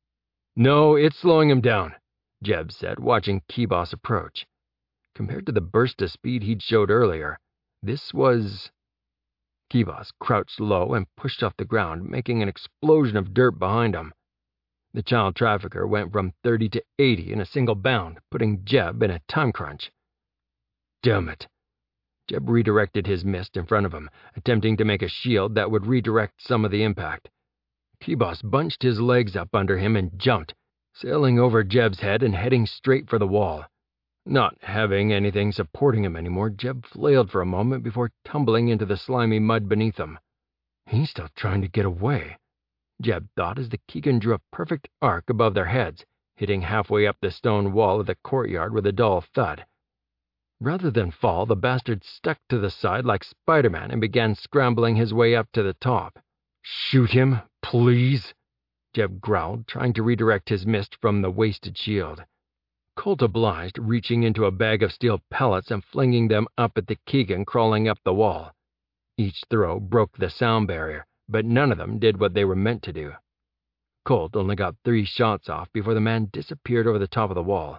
"No, it's slowing him down," Jeb said, watching Key Boss approach. Compared to the burst of speed he'd showed earlier, this was... Key Boss crouched low and pushed off the ground, making an explosion of dirt behind him. The child trafficker went from 30 to 80 in a single bound, putting Jeb in a time crunch. Damn it. Jeb redirected his mist in front of him, attempting to make a shield that would redirect some of the impact. Key Boss bunched his legs up under him and jumped, sailing over Jeb's head and heading straight for the wall. Not having anything supporting him anymore, Jeb flailed for a moment before tumbling into the slimy mud beneath him. He's still trying to get away, Jeb thought as the Keegan drew a perfect arc above their heads, hitting halfway up the stone wall of the courtyard with a dull thud. Rather than fall, the bastard stuck to the side like Spider-Man and began scrambling his way up to the top. "Shoot him, please," Jeb growled, trying to redirect his mist from the wasted shield. Colt obliged, reaching into a bag of steel pellets and flinging them up at the Keegan crawling up the wall. Each throw broke the sound barrier, but none of them did what they were meant to do. Colt only got 3 shots off before the man disappeared over the top of the wall.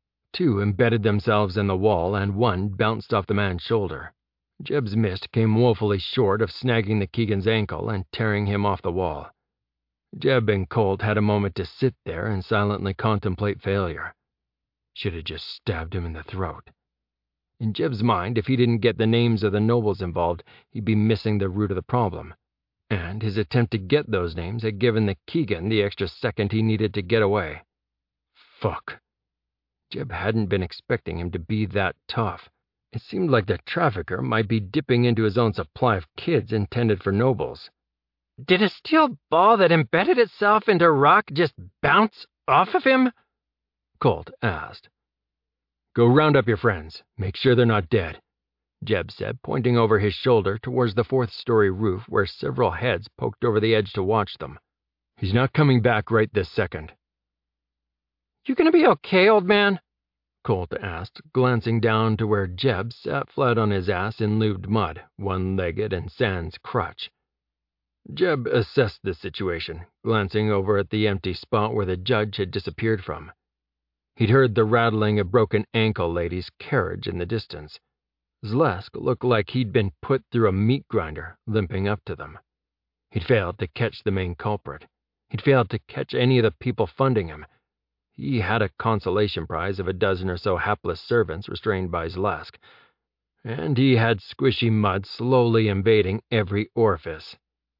2 embedded themselves in the wall, and 1 bounced off the man's shoulder. Jeb's mist came woefully short of snagging the Keegan's ankle and tearing him off the wall. Jeb and Colt had a moment to sit there and silently contemplate failure. Should have just stabbed him in the throat. In Jeb's mind, if he didn't get the names of the nobles involved, he'd be missing the root of the problem. And his attempt to get those names had given the Keegan the extra second he needed to get away. Fuck. Jeb hadn't been expecting him to be that tough. It seemed like the trafficker might be dipping into his own supply of kids intended for nobles. "Did a steel ball that embedded itself into rock just bounce off of him?" Colt asked. "Go round up your friends. Make sure they're not dead," Jeb said, pointing over his shoulder towards the 4th-story roof where several heads poked over the edge to watch them. "He's not coming back right this second." "You gonna be okay, old man?" Colt asked, glancing down to where Jeb sat flat on his ass in lubed mud, one-legged and sans crutch. Jeb assessed the situation, glancing over at the empty spot where the judge had disappeared from. He'd heard the rattling of Broken Ankle Lady's carriage in the distance. Zalesk looked like he'd been put through a meat grinder, limping up to them. He'd failed to catch the main culprit. He'd failed to catch any of the people funding him. He had a consolation prize of a dozen or so hapless servants restrained by Zalesk, and he had squishy mud slowly invading every orifice.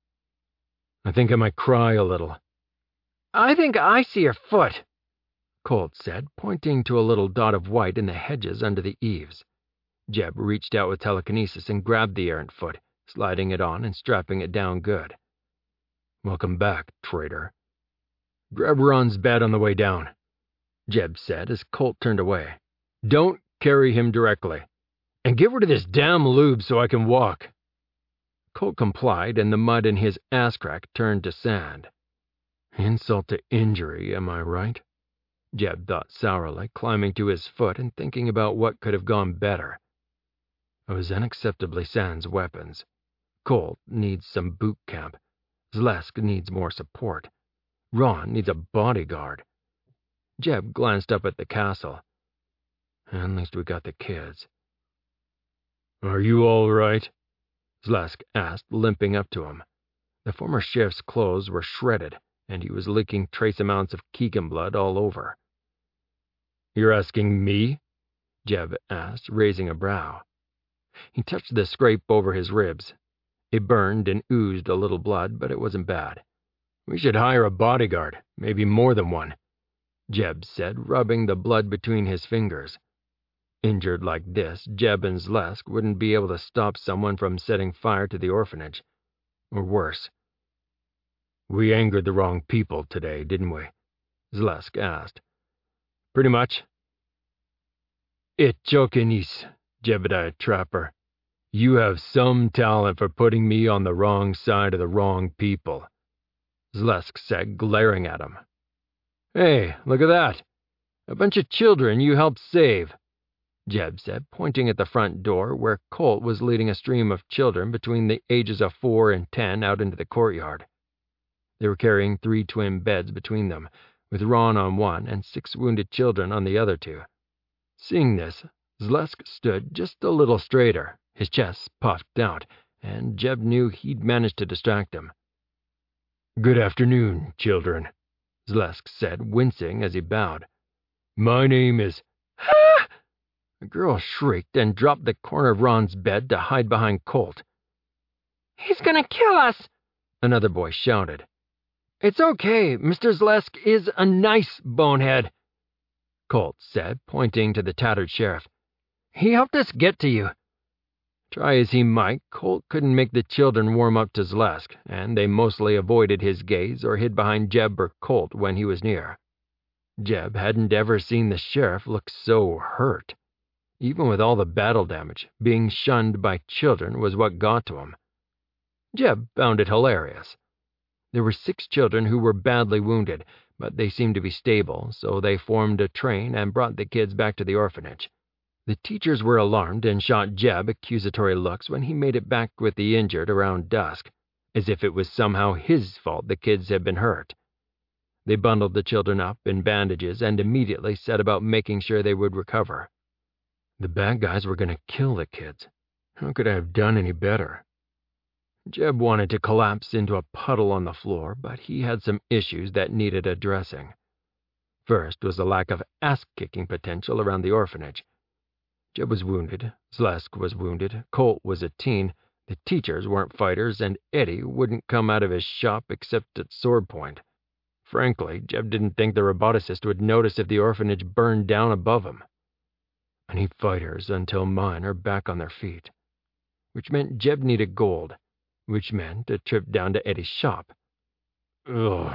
I think I might cry a little. I think I see your foot, Colt said, pointing to a little dot of white in the hedges under the eaves. Jeb reached out with telekinesis and grabbed the errant foot, sliding it on and strapping it down good. Welcome back, traitor. Grab Ron's bed on the way down, Jeb said as Colt turned away. Don't carry him directly. And get rid of this damn lube so I can walk. Colt complied, and the mud in his ass crack turned to sand. Insult to injury, am I right? Jeb thought sourly, climbing to his foot and thinking about what could have gone better. It was unacceptably sans weapons. Colt needs some boot camp. Zalesk needs more support. Ron needs a bodyguard. Jeb glanced up at the castle. At least we got the kids. Are you all right? Zalesk asked, limping up to him. The former sheriff's clothes were shredded, and he was leaking trace amounts of Keegan blood all over. You're asking me? Jeb asked, raising a brow. He touched the scrape over his ribs. It burned and oozed a little blood, but it wasn't bad. We should hire a bodyguard, maybe more than one, Jeb said, rubbing the blood between his fingers. Injured like this, Jeb and Zalesk wouldn't be able to stop someone from setting fire to the orphanage. Or worse. We angered the wrong people today, didn't we? Zalesk asked. Pretty much. It jokenis, Jebediah Trapper. You have some talent for putting me on the wrong side of the wrong people, Zalesk said, glaring at him. Hey, look at that. A bunch of children you helped save, Jeb said, pointing at the front door where Colt was leading a stream of children between the ages of 4 and 10 out into the courtyard. They were carrying 3 twin beds between them, with Ron on one and 6 wounded children on the other 2. Seeing this, Zalesk stood just a little straighter, his chest puffed out, and Jeb knew he'd managed to distract him. Good afternoon, children, Zalesk said, wincing as he bowed. My name is... Ah! The girl shrieked and dropped the corner of Ron's bed to hide behind Colt. He's gonna kill us, another boy shouted. It's okay, Mr. Zalesk is a nice bonehead, Colt said, pointing to the tattered sheriff. He helped us get to you. Try as he might, Colt couldn't make the children warm up to Zalesk, and they mostly avoided his gaze or hid behind Jeb or Colt when he was near. Jeb hadn't ever seen the sheriff look so hurt. Even with all the battle damage, being shunned by children was what got to him. Jeb found it hilarious. There were 6 children who were badly wounded, but they seemed to be stable, so they formed a train and brought the kids back to the orphanage. The teachers were alarmed and shot Jeb accusatory looks when he made it back with the injured around dusk, as if it was somehow his fault the kids had been hurt. They bundled the children up in bandages and immediately set about making sure they would recover. The bad guys were going to kill the kids. How could I have done any better? Jeb wanted to collapse into a puddle on the floor, but he had some issues that needed addressing. First was the lack of ass-kicking potential around the orphanage. Jeb was wounded, Zalesk was wounded, Colt was a teen, the teachers weren't fighters, and Eddie wouldn't come out of his shop except at sword point. Frankly, Jeb didn't think the roboticist would notice if the orphanage burned down above him. I need fighters until mine are back on their feet. Which meant Jeb needed gold, which meant a trip down to Eddie's shop. Ugh.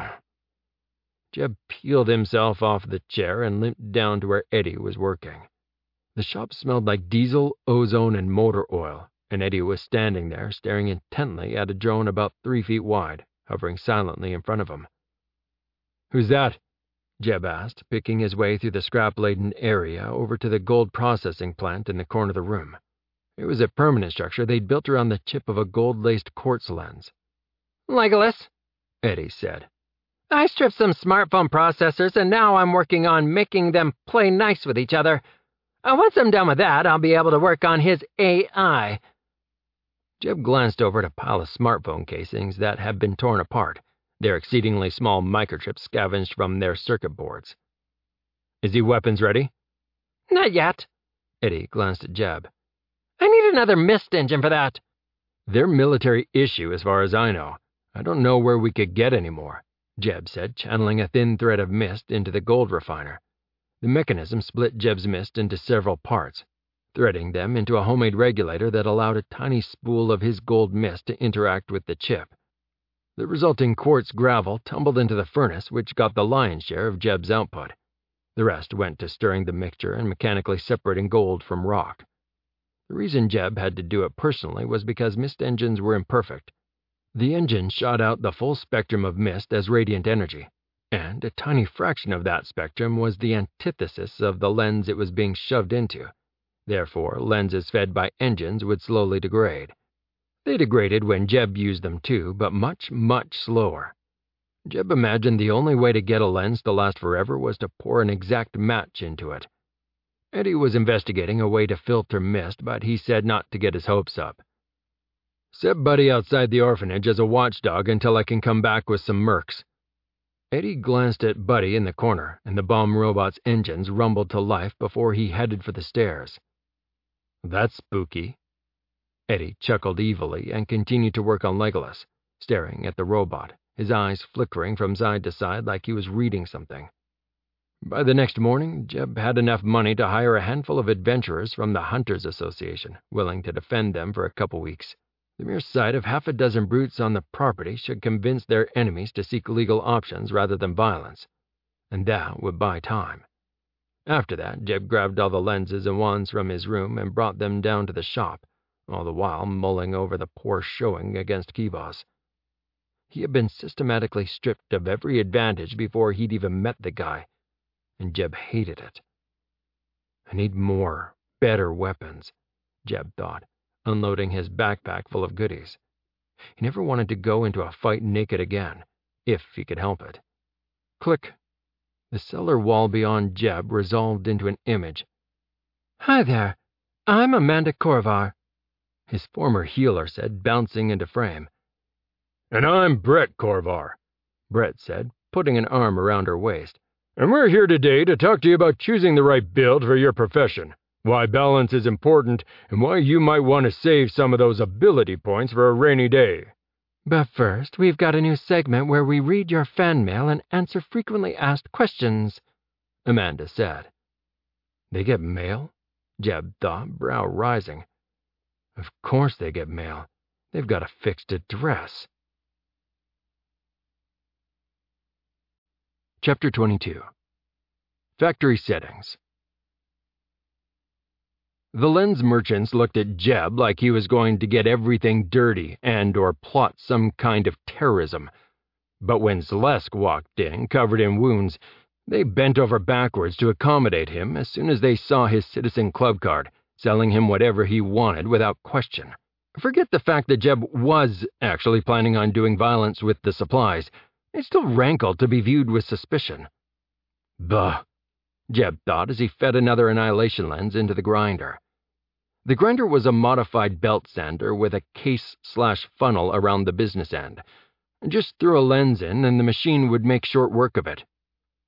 Jeb peeled himself off the chair and limped down to where Eddie was working. The shop smelled like diesel, ozone, and motor oil, and Eddie was standing there staring intently at a drone about 3 feet wide, hovering silently in front of him. Who's that? Jeb asked, picking his way through the scrap-laden area over to the gold processing plant in the corner of the room. It was a permanent structure they'd built around the chip of a gold-laced quartz lens. "Legolas," Eddie said. "I stripped some smartphone processors, and now I'm working on making them play nice with each other. Once I'm done with that, I'll be able to work on his AI. Jeb glanced over at a pile of smartphone casings that had been torn apart, their exceedingly small microchips scavenged from their circuit boards. "Is he weapons ready?" "Not yet." Eddie glanced at Jeb. "I need another mist engine for that." "They're military issue as far as I know. I don't know where we could get any more," Jeb said, channeling a thin thread of mist into the gold refiner. The mechanism split Jeb's mist into several parts, threading them into a homemade regulator that allowed a tiny spool of his gold mist to interact with the chip. The resulting quartz gravel tumbled into the furnace, which got the lion's share of Jeb's output. The rest went to stirring the mixture and mechanically separating gold from rock. The reason Jeb had to do it personally was because mist engines were imperfect. The engine shot out the full spectrum of mist as radiant energy, and a tiny fraction of that spectrum was the antithesis of the lens it was being shoved into. Therefore, lenses fed by engines would slowly degrade. They degraded when Jeb used them too, but much, much slower. Jeb imagined the only way to get a lens to last forever was to pour an exact match into it. Eddie was investigating a way to filter mist, but he said not to get his hopes up. "Set Buddy outside the orphanage as a watchdog until I can come back with some mercs." Eddie glanced at Buddy in the corner, and the bomb robot's engines rumbled to life before he headed for the stairs. "That's spooky." Eddie chuckled evilly and continued to work on Legolas, staring at the robot, his eyes flickering from side to side like he was reading something. By the next morning, Jeb had enough money to hire a handful of adventurers from the Hunters Association, willing to defend them for a couple weeks. The mere sight of half a dozen brutes on the property should convince their enemies to seek legal options rather than violence, and that would buy time. After that, Jeb grabbed all the lenses and wands from his room and brought them down to the shop, all the while mulling over the poor showing against Kivas. He had been systematically stripped of every advantage before he'd even met the guy, and Jeb hated it. "I need more, better weapons," Jeb thought, unloading his backpack full of goodies. He never wanted to go into a fight naked again, if he could help it. Click. The cellar wall beyond Jeb resolved into an image. "Hi there, I'm Amanda Corvar," his former healer said, bouncing into frame. "And I'm Brett Corvar," Brett said, putting an arm around her waist. "And we're here today to talk to you about choosing the right build for your profession, why balance is important, and why you might want to save some of those ability points for a rainy day." "But first, we've got a new segment where we read your fan mail and answer frequently asked questions," Amanda said. "They get mail?" Jeb thought, brow rising. "Of course they get mail. They've got a fixed address." Chapter 22. Factory Settings. The lens merchants looked at Jeb like he was going to get everything dirty and or plot some kind of terrorism. But when Zalesk walked in, covered in wounds, they bent over backwards to accommodate him as soon as they saw his Citizen Club card, selling him whatever he wanted without question. Forget the fact that Jeb was actually planning on doing violence with the supplies. It still rankled to be viewed with suspicion. Bah, Jeb thought as he fed another annihilation lens into the grinder. The grinder was a modified belt sander with a case/funnel around the business end. Just threw a lens in and the machine would make short work of it.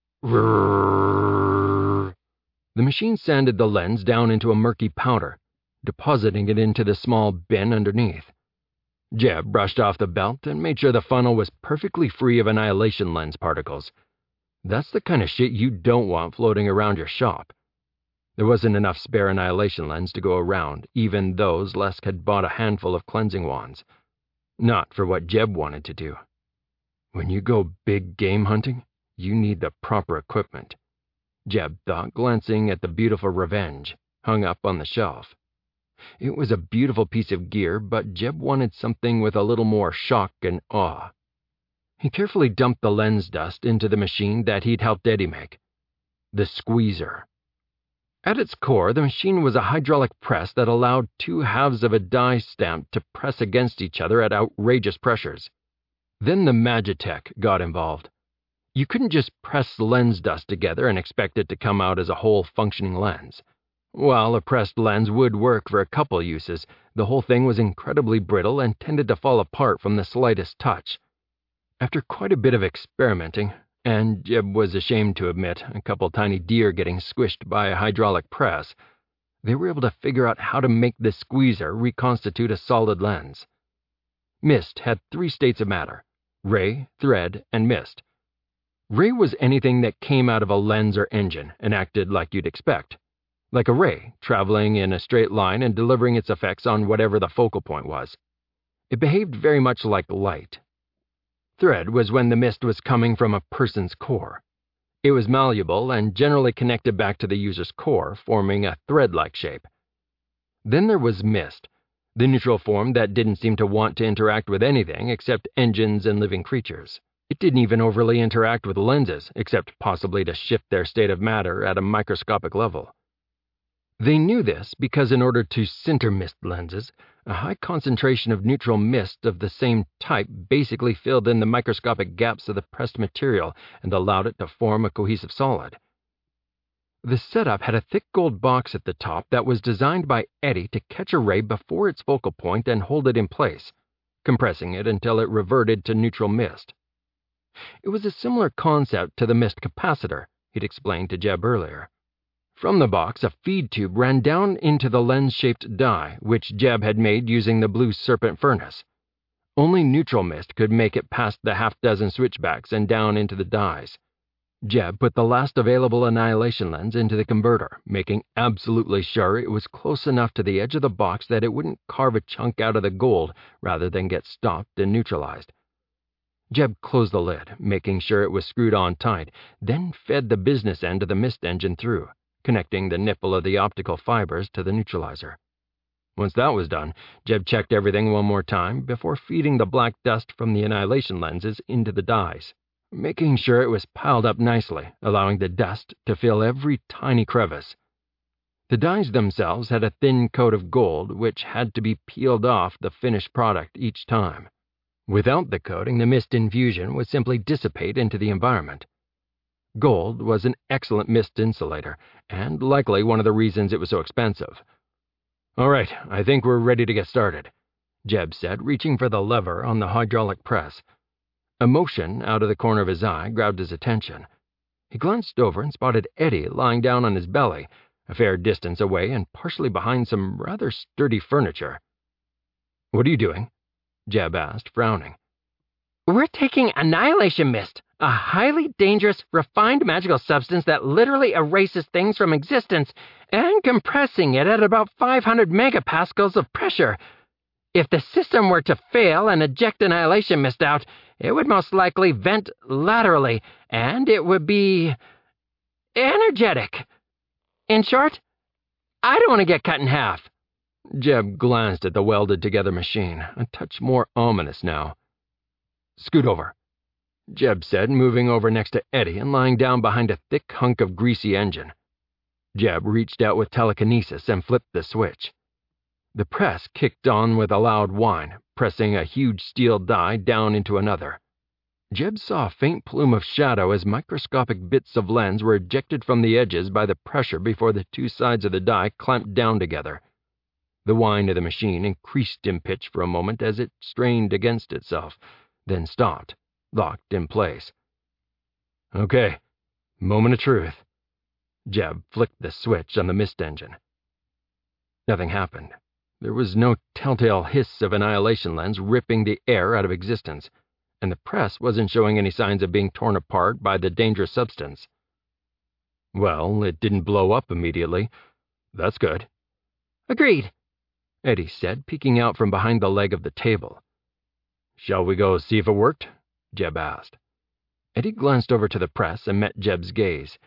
The machine sanded the lens down into a murky powder, depositing it into the small bin underneath. Jeb brushed off the belt and made sure the funnel was perfectly free of annihilation lens particles. That's the kind of shit you don't want floating around your shop. There wasn't enough spare annihilation lens to go around, even though Zalesk had bought a handful of cleansing wands. Not for what Jeb wanted to do. When you go big game hunting, you need the proper equipment, Jeb thought, glancing at the beautiful Revenge, hung up on the shelf. It was a beautiful piece of gear, but Jeb wanted something with a little more shock and awe. He carefully dumped the lens dust into the machine that he'd helped Eddie make. The Squeezer. At its core, the machine was a hydraulic press that allowed two halves of a die stamp to press against each other at outrageous pressures. Then the Magitech got involved. You couldn't just press lens dust together and expect it to come out as a whole functioning lens. While a pressed lens would work for a couple uses, the whole thing was incredibly brittle and tended to fall apart from the slightest touch. After quite a bit of experimenting, and Jeb was ashamed to admit a couple tiny deer getting squished by a hydraulic press, they were able to figure out how to make the squeezer reconstitute a solid lens. Mist had 3 states of matter: ray, thread, and mist. Ray was anything that came out of a lens or engine and acted like you'd expect, like a ray traveling in a straight line and delivering its effects on whatever the focal point was. It behaved very much like light. Thread was when the mist was coming from a person's core. It was malleable and generally connected back to the user's core, forming a thread-like shape. Then there was mist, the neutral form that didn't seem to want to interact with anything except engines and living creatures. It didn't even overly interact with lenses, except possibly to shift their state of matter at a microscopic level. They knew this because in order to sinter mist lenses, a high concentration of neutral mist of the same type basically filled in the microscopic gaps of the pressed material and allowed it to form a cohesive solid. The setup had a thick gold box at the top that was designed by Eddie to catch a ray before its focal point and hold it in place, compressing it until it reverted to neutral mist. It was a similar concept to the mist capacitor he'd explained to Jeb earlier. From the box, a feed tube ran down into the lens-shaped die, which Jeb had made using the Blue Serpent furnace. Only neutral mist could make it past the half-dozen switchbacks and down into the dies. Jeb put the last available annihilation lens into the converter, making absolutely sure it was close enough to the edge of the box that it wouldn't carve a chunk out of the gold rather than get stopped and neutralized. Jeb closed the lid, making sure it was screwed on tight, then fed the business end of the mist engine through, connecting the nipple of the optical fibers to the neutralizer. Once that was done, Jeb checked everything one more time before feeding the black dust from the annihilation lenses into the dies, making sure it was piled up nicely, allowing the dust to fill every tiny crevice. The dies themselves had a thin coat of gold, which had to be peeled off the finished product each time. Without the coating, the mist infusion would simply dissipate into the environment. Gold was an excellent mist insulator, and likely one of the reasons it was so expensive. "All right, I think we're ready to get started," Jeb said, reaching for the lever on the hydraulic press. A motion out of the corner of his eye grabbed his attention. He glanced over and spotted Eddie lying down on his belly, a fair distance away and partially behind some rather sturdy furniture. "What are you doing?" Jeb asked, frowning. "We're taking annihilation mist, a highly dangerous, refined magical substance that literally erases things from existence, and compressing it at about 500 megapascals of pressure. If the system were to fail and eject annihilation mist out, it would most likely vent laterally, and it would be energetic. In short, I don't want to get cut in half." Jeb glanced at the welded-together machine, a touch more ominous now. "Scoot over," Jeb said, moving over next to Eddie and lying down behind a thick hunk of greasy engine. Jeb reached out with telekinesis and flipped the switch. The press kicked on with a loud whine, pressing a huge steel die down into another. Jeb saw a faint plume of shadow as microscopic bits of lens were ejected from the edges by the pressure before the 2 sides of the die clamped down together. The whine of the machine increased in pitch for a moment as it strained against itself, then stopped, locked in place. "Okay, moment of truth." Jeb flicked the switch on the mist engine. Nothing happened. There was no telltale hiss of annihilation lens ripping the air out of existence, and the press wasn't showing any signs of being torn apart by the dangerous substance. "Well, it didn't blow up immediately. That's good." "Agreed," Eddie said, peeking out from behind the leg of the table. "Shall we go see if it worked?" Jeb asked. Eddie glanced over to the press and met Jeb's gaze.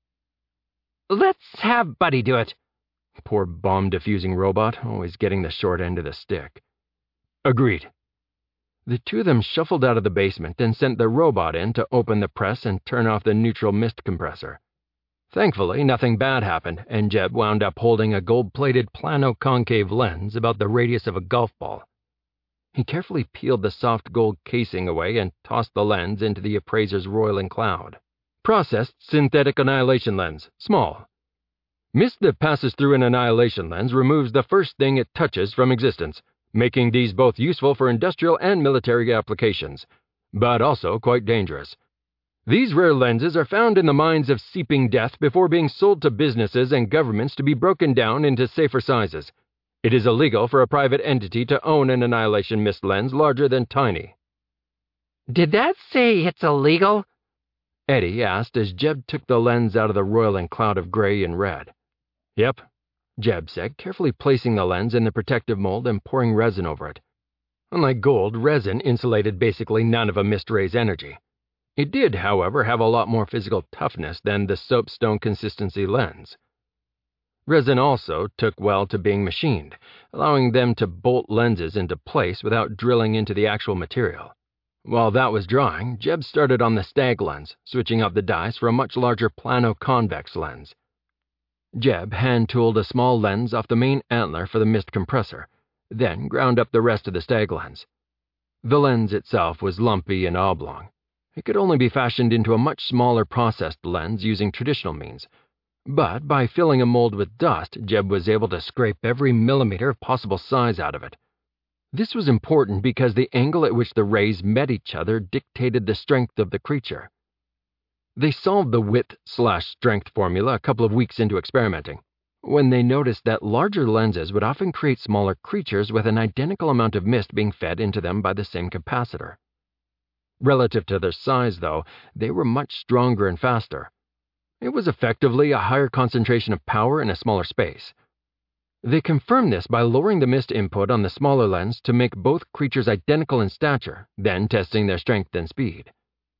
"Let's have Buddy do it." Poor bomb-diffusing robot, always getting the short end of the stick. "Agreed." The 2 of them shuffled out of the basement and sent the robot in to open the press and turn off the neutral mist compressor. Thankfully, nothing bad happened, and Jeb wound up holding a gold-plated plano-concave lens about the radius of a golf ball. He carefully peeled the soft gold casing away and tossed the lens into the appraiser's roiling cloud. Processed synthetic annihilation lens, small. Mist that passes through an annihilation lens removes the first thing it touches from existence, making these both useful for industrial and military applications, but also quite dangerous. These rare lenses are found in the mines of seeping death before being sold to businesses and governments to be broken down into safer sizes. It is illegal for a private entity to own an annihilation mist lens larger than tiny. Did that say it's illegal? Eddie asked as Jeb took the lens out of the roiling cloud of gray and red. Yep, Jeb said, carefully placing the lens in the protective mold and pouring resin over it. Unlike gold, resin insulated basically none of a mist ray's energy. It did, however, have a lot more physical toughness than the soapstone consistency lens. Resin also took well to being machined, allowing them to bolt lenses into place without drilling into the actual material. While that was drying, Jeb started on the stag lens, switching out the dies for a much larger plano-convex lens. Jeb hand-tooled a small lens off the main antler for the mist compressor, then ground up the rest of the stag lens. The lens itself was lumpy and oblong. It could only be fashioned into a much smaller processed lens using traditional means, but by filling a mold with dust, Jeb was able to scrape every millimeter of possible size out of it. This was important because the angle at which the rays met each other dictated the strength of the creature. They solved the width/strength formula a couple of weeks into experimenting, when they noticed that larger lenses would often create smaller creatures with an identical amount of mist being fed into them by the same capacitor. Relative to their size, though, they were much stronger and faster. It was effectively a higher concentration of power in a smaller space. They confirmed this by lowering the mist input on the smaller lens to make both creatures identical in stature, then testing their strength and speed.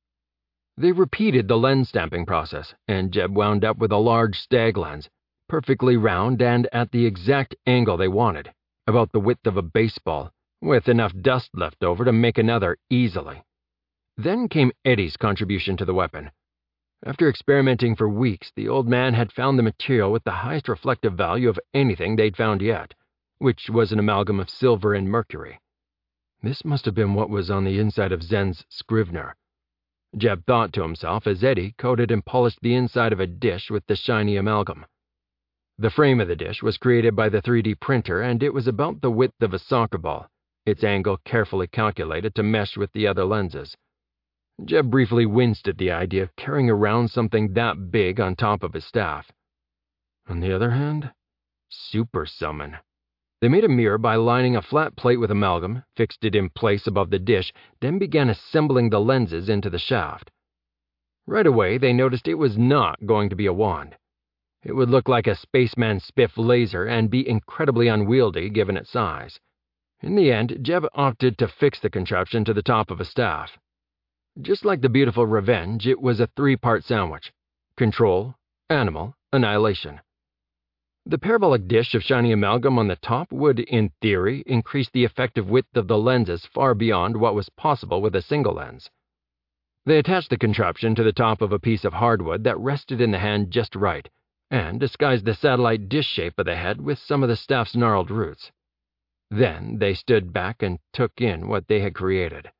They repeated the lens stamping process, and Jeb wound up with a large stag lens, perfectly round and at the exact angle they wanted, about the width of a baseball, with enough dust left over to make another easily. Then came Eddie's contribution to the weapon. After experimenting for weeks, the old man had found the material with the highest reflective value of anything they'd found yet, which was an amalgam of silver and mercury. This must have been what was on the inside of Zen's Scrivener. Jeb thought to himself as Eddie coated and polished the inside of a dish with the shiny amalgam. The frame of the dish was created by the 3D printer, and it was about the width of a soccer ball, its angle carefully calculated to mesh with the other lenses. Jeb briefly winced at the idea of carrying around something that big on top of his staff. On the other hand, super summon. They made a mirror by lining a flat plate with amalgam, fixed it in place above the dish, then began assembling the lenses into the shaft. Right away, they noticed it was not going to be a wand. It would look like a spaceman spiff laser and be incredibly unwieldy given its size. In the end, Jeb opted to fix the contraption to the top of a staff. Just like the beautiful Revenge, it was a 3-part sandwich: control, animal, annihilation. The parabolic dish of shiny amalgam on the top would, in theory, increase the effective width of the lenses far beyond what was possible with a single lens. They attached the contraption to the top of a piece of hardwood that rested in the hand just right, and disguised the satellite dish shape of the head with some of the staff's gnarled roots. Then they stood back and took in what they had created.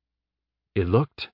It looked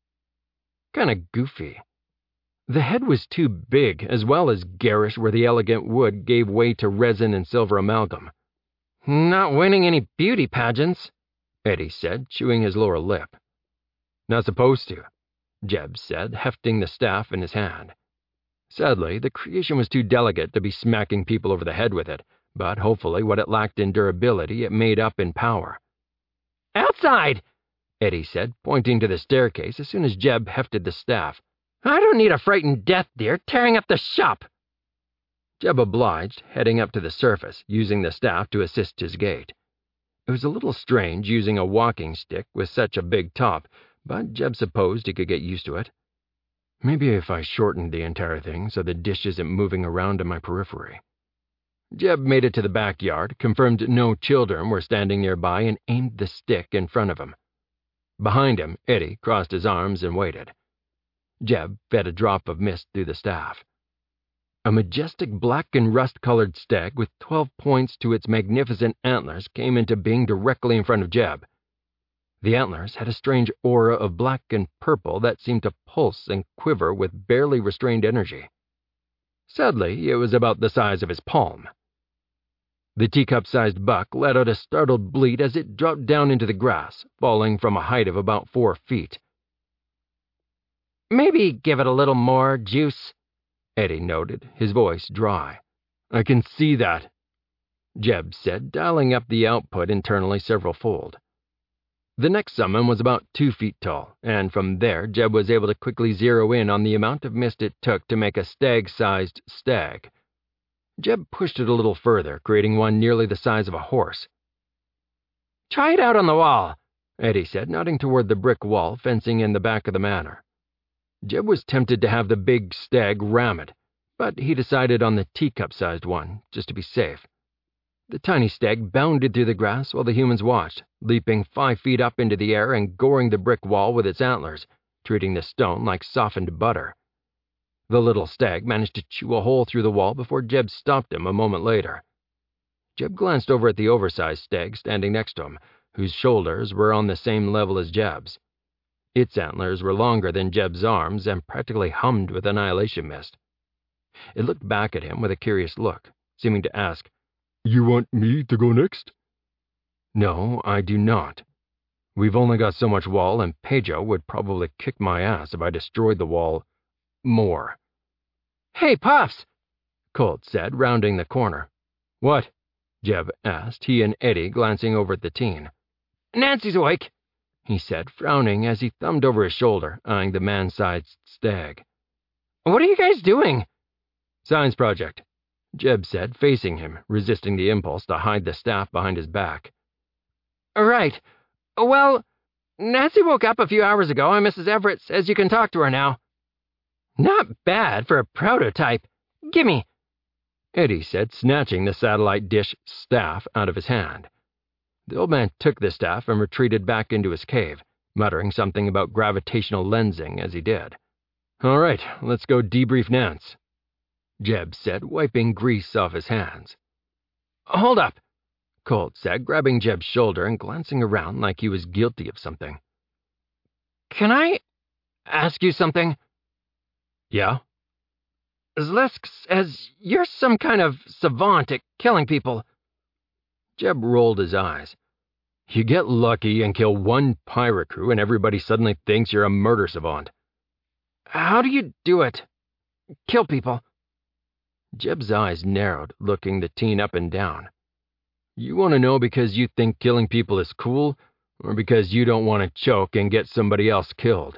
kinda goofy. The head was too big, as well as garish where the elegant wood gave way to resin and silver amalgam. Not winning any beauty pageants, Eddie said, chewing his lower lip. Not supposed to, Jeb said, hefting the staff in his hand. Sadly, the creation was too delicate to be smacking people over the head with it, but hopefully what it lacked in durability it made up in power. Outside, Eddie said, pointing to the staircase as soon as Jeb hefted the staff. I don't need a frightened death deer tearing up the shop. Jeb obliged, heading up to the surface, using the staff to assist his gait. It was a little strange using a walking stick with such a big top, but Jeb supposed he could get used to it. Maybe if I shortened the entire thing so the dish isn't moving around in my periphery. Jeb made it to the backyard, confirmed no children were standing nearby, and aimed the stick in front of him. Behind him, Eddie crossed his arms and waited. Jeb fed a drop of mist through the staff. A majestic black and rust-colored stag with 12 points to its magnificent antlers came into being directly in front of Jeb, The antlers had a strange aura of black and purple that seemed to pulse and quiver with barely restrained energy. Sadly, it was about the size of his palm. The teacup-sized buck let out a startled bleat as it dropped down into the grass, falling from a height of about 4 feet. "Maybe give it a little more juice," Eddie noted, his voice dry. "I can see that," Jeb said, dialing up the output internally several-fold. The next summon was about 2 feet tall, and from there Jeb was able to quickly zero in on the amount of mist it took to make a stag-sized stag. Jeb pushed it a little further, creating one nearly the size of a horse. "Try it out on the wall," Eddie said, nodding toward the brick wall fencing in the back of the manor. Jeb was tempted to have the big stag ram it, but he decided on the teacup-sized one, just to be safe. The tiny stag bounded through the grass while the humans watched, leaping 5 feet up into the air and goring the brick wall with its antlers, treating the stone like softened butter. The little stag managed to chew a hole through the wall before Jeb stopped him a moment later. Jeb glanced over at the oversized stag standing next to him, whose shoulders were on the same level as Jeb's. Its antlers were longer than Jeb's arms and practically hummed with annihilation mist. It looked back at him with a curious look, seeming to ask, "You want me to go next?" "No, I do not. We've only got so much wall, and Pedro would probably kick my ass if I destroyed the wall more." "Hey, Puffs," Colt said, rounding the corner. "What?" Jeb asked, he and Eddie glancing over at the teen. "Nancy's awake," he said, frowning as he thumbed over his shoulder, eyeing the man-sized stag. "What are you guys doing?" "Science project," Jeb said, facing him, resisting the impulse to hide the staff behind his back. "Right. Well, Nancy woke up a few hours ago, and Mrs. Everett says you can talk to her now." "Not bad for a prototype. Gimme," Eddie said, snatching the satellite dish staff out of his hand. The old man took the staff and retreated back into his cave, muttering something about gravitational lensing as he did. "All right, let's go debrief Nance," Jeb said, wiping grease off his hands. "Hold up," Colt said, grabbing Jeb's shoulder and glancing around like he was guilty of something. "Can I ask you something?" "Yeah?" "Zlesk says you're some kind of savant at killing people." Jeb rolled his eyes. "You get lucky and kill one pirate crew and everybody suddenly thinks you're a murder savant." "How do you do it? Kill people?" Jeb's eyes narrowed, looking the teen up and down. "You want to know because you think killing people is cool, or because you don't want to choke and get somebody else killed?"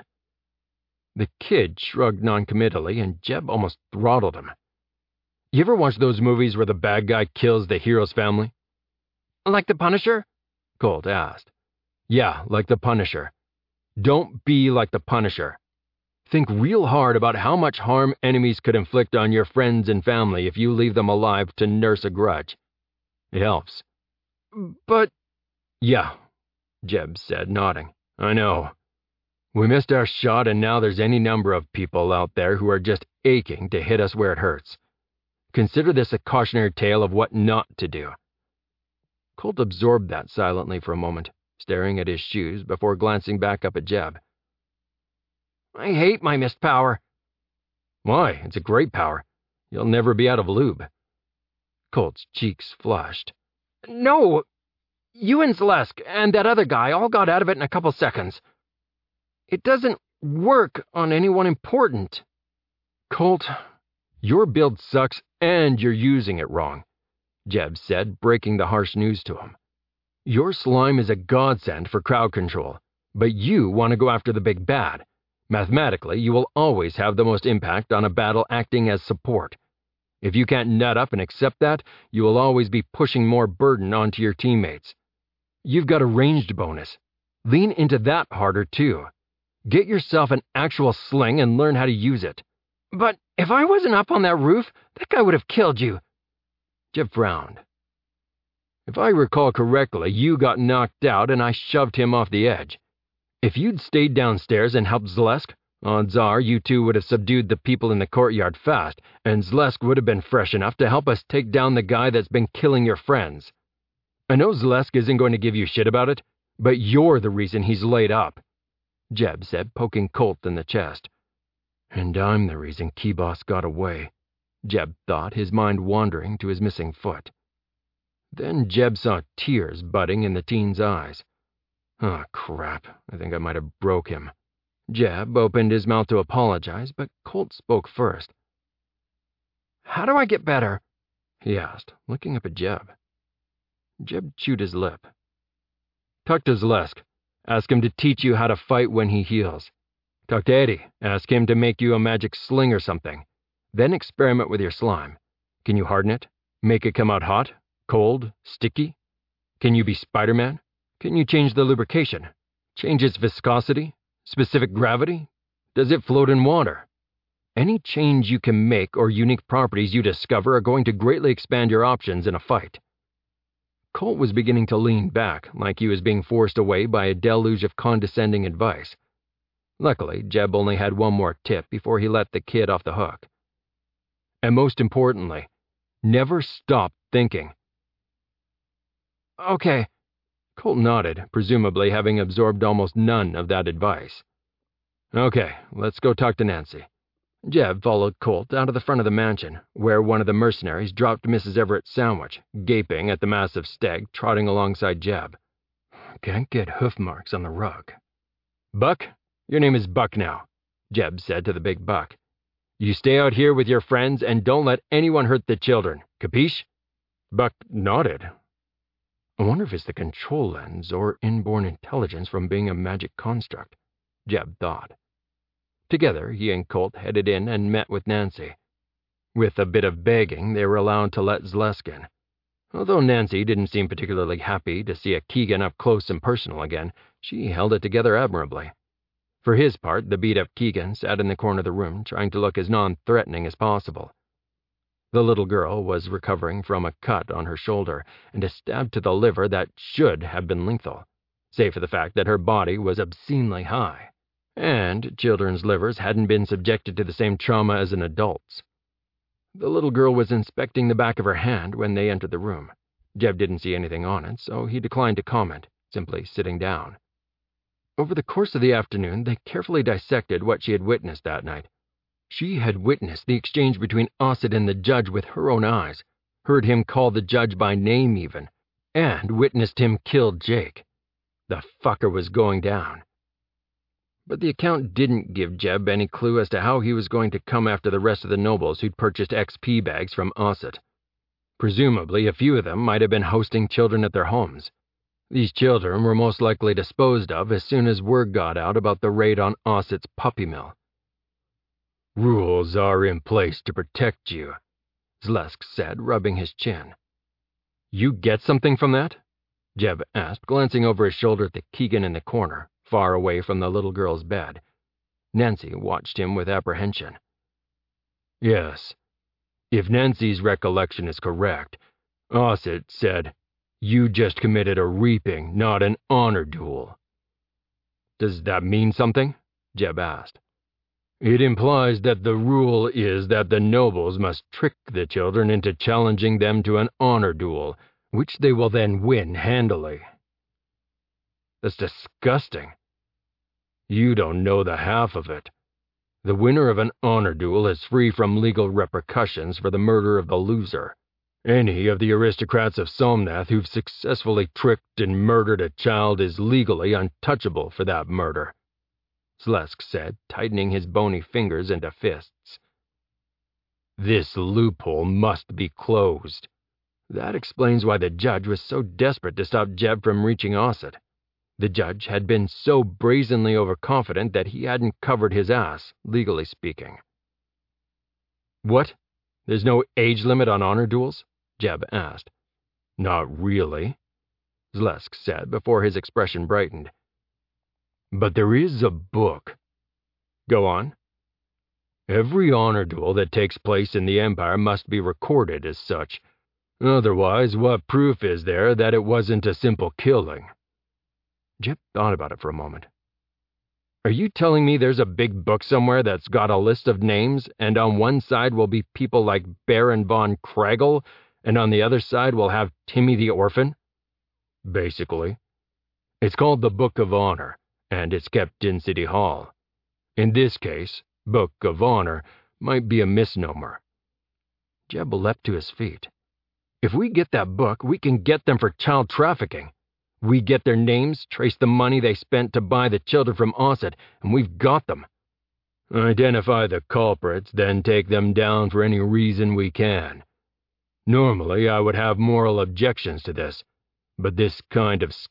The kid shrugged noncommittally, and Jeb almost throttled him. "You ever watch those movies where the bad guy kills the hero's family?" "Like the Punisher?" Colt asked. "Yeah, like the Punisher. Don't be like the Punisher. Think real hard about how much harm enemies could inflict on your friends and family if you leave them alive to nurse a grudge. It helps." "But—" "Yeah," Jeb said, nodding. "I know. We missed our shot, and now there's any number of people out there who are just aching to hit us where it hurts. Consider this a cautionary tale of what not to do." Colt absorbed that silently for a moment, staring at his shoes before glancing back up at Jeb. "I hate my mist power." "Why? It's a great power. You'll never be out of lube." Colt's cheeks flushed. "No, you and Zlesk and that other guy all got out of it in a couple seconds. It doesn't work on anyone important." "Colt, your build sucks and you're using it wrong," Jeb said, breaking the harsh news to him. "Your slime is a godsend for crowd control, but you want to go after the big bad. Mathematically, you will always have the most impact on a battle acting as support. If you can't nut up and accept that, you will always be pushing more burden onto your teammates. You've got a ranged bonus. Lean into that harder, too. Get yourself an actual sling and learn how to use it." "But if I wasn't up on that roof, that guy would have killed you." Jeb frowned. "If I recall correctly, you got knocked out and I shoved him off the edge. If you'd stayed downstairs and helped Zlesk, odds are you two would have subdued the people in the courtyard fast, and Zlesk would have been fresh enough to help us take down the guy that's been killing your friends. I know Zlesk isn't going to give you shit about it, But you're the reason he's laid up, Jeb said, poking Colt in the chest. And I'm the reason Keyboss got away, Jeb thought, his mind wandering to his missing foot. Then Jeb saw tears budding in the teen's eyes. Oh, crap, I think I might have broke him. Jeb opened his mouth to apologize, but Colt spoke first. How do I get better? He asked, looking up at Jeb. Jeb chewed his lip. Talk to Zlesk. Ask him to teach you how to fight when he heals. Talk to Eddie. Ask him to make you a magic sling or something. Then experiment with your slime. Can you harden it? Make it come out hot? Cold? Sticky? Can you be Spider-Man? Can you change the lubrication? Change its viscosity? Specific gravity? Does it float in water? Any change you can make or unique properties you discover are going to greatly expand your options in a fight. Colt was beginning to lean back, like he was being forced away by a deluge of condescending advice. Luckily, Jeb only had one more tip before he let the kid off the hook. And most importantly, never stop thinking. Okay. Colt nodded, presumably having absorbed almost none of that advice. Okay, let's go talk to Nancy. Jeb followed Colt out of the front of the mansion, where one of the mercenaries dropped Mrs. Everett's sandwich, gaping at the massive stag trotting alongside Jeb. Can't get hoof marks on the rug. Buck, your name is Buck now, Jeb said to the big buck. You stay out here with your friends and don't let anyone hurt the children, capiche? Buck nodded. I wonder if it's the control lens or inborn intelligence from being a magic construct, Jeb thought. Together, he and Colt headed in and met with Nancy. With a bit of begging, they were allowed to let Zlesk in. Although Nancy didn't seem particularly happy to see a Keegan up close and personal again, she held it together admirably. For his part, the beat-up Keegan sat in the corner of the room, trying to look as non-threatening as possible. The little girl was recovering from a cut on her shoulder and a stab to the liver that should have been lethal, save for the fact that her body was obscenely high. And children's livers hadn't been subjected to the same trauma as an adult's. The little girl was inspecting the back of her hand when they entered the room. Jeb didn't see anything on it, so he declined to comment, simply sitting down. Over the course of the afternoon, they carefully dissected what she had witnessed that night. She had witnessed the exchange between Ossett and the judge with her own eyes, heard him call the judge by name even, and witnessed him kill Jake. The fucker was going down. But the account didn't give Jeb any clue as to how he was going to come after the rest of the nobles who'd purchased XP bags from Ossett. Presumably, a few of them might have been hosting children at their homes. These children were most likely disposed of as soon as word got out about the raid on Ossett's puppy mill. Rules are in place to protect you, Zlesk said, rubbing his chin. You get something from that? Jeb asked, glancing over his shoulder at the Keegan in the corner, far away from the little girl's bed. Nancy watched him with apprehension. Yes. If Nancy's recollection is correct, Ossett said, you just committed a reaping, not an honor duel. Does that mean something? Jeb asked. It implies that the rule is that the nobles must trick the children into challenging them to an honor duel, which they will then win handily. That's disgusting. You don't know the half of it. The winner of an honor duel is free from legal repercussions for the murder of the loser. Any of the aristocrats of Somnath who've successfully tricked and murdered a child is legally untouchable for that murder, Zlesk said, tightening his bony fingers into fists. This loophole must be closed. That explains why the judge was so desperate to stop Jeb from reaching Ossett. The judge had been so brazenly overconfident that he hadn't covered his ass, legally speaking. What? There's no age limit on honor duels? Jeb asked. Not really, Zlesk said before his expression brightened. But there is a book. Go on. Every honor duel that takes place in the Empire must be recorded as such. Otherwise, what proof is there that it wasn't a simple killing? Jeb thought about it for a moment. Are you telling me there's a big book somewhere that's got a list of names, and on one side will be people like Baron von Kragel, and on the other side we'll have Timmy the Orphan? Basically. It's called the Book of Honor, and it's kept in City Hall. In this case, Book of Honor might be a misnomer." Jeb leapt to his feet. "If we get that book, we can get them for child trafficking. We get their names, trace the money they spent to buy the children from Osset, and we've got them. Identify the culprits, then take them down for any reason we can. Normally, I would have moral objections to this, but this kind of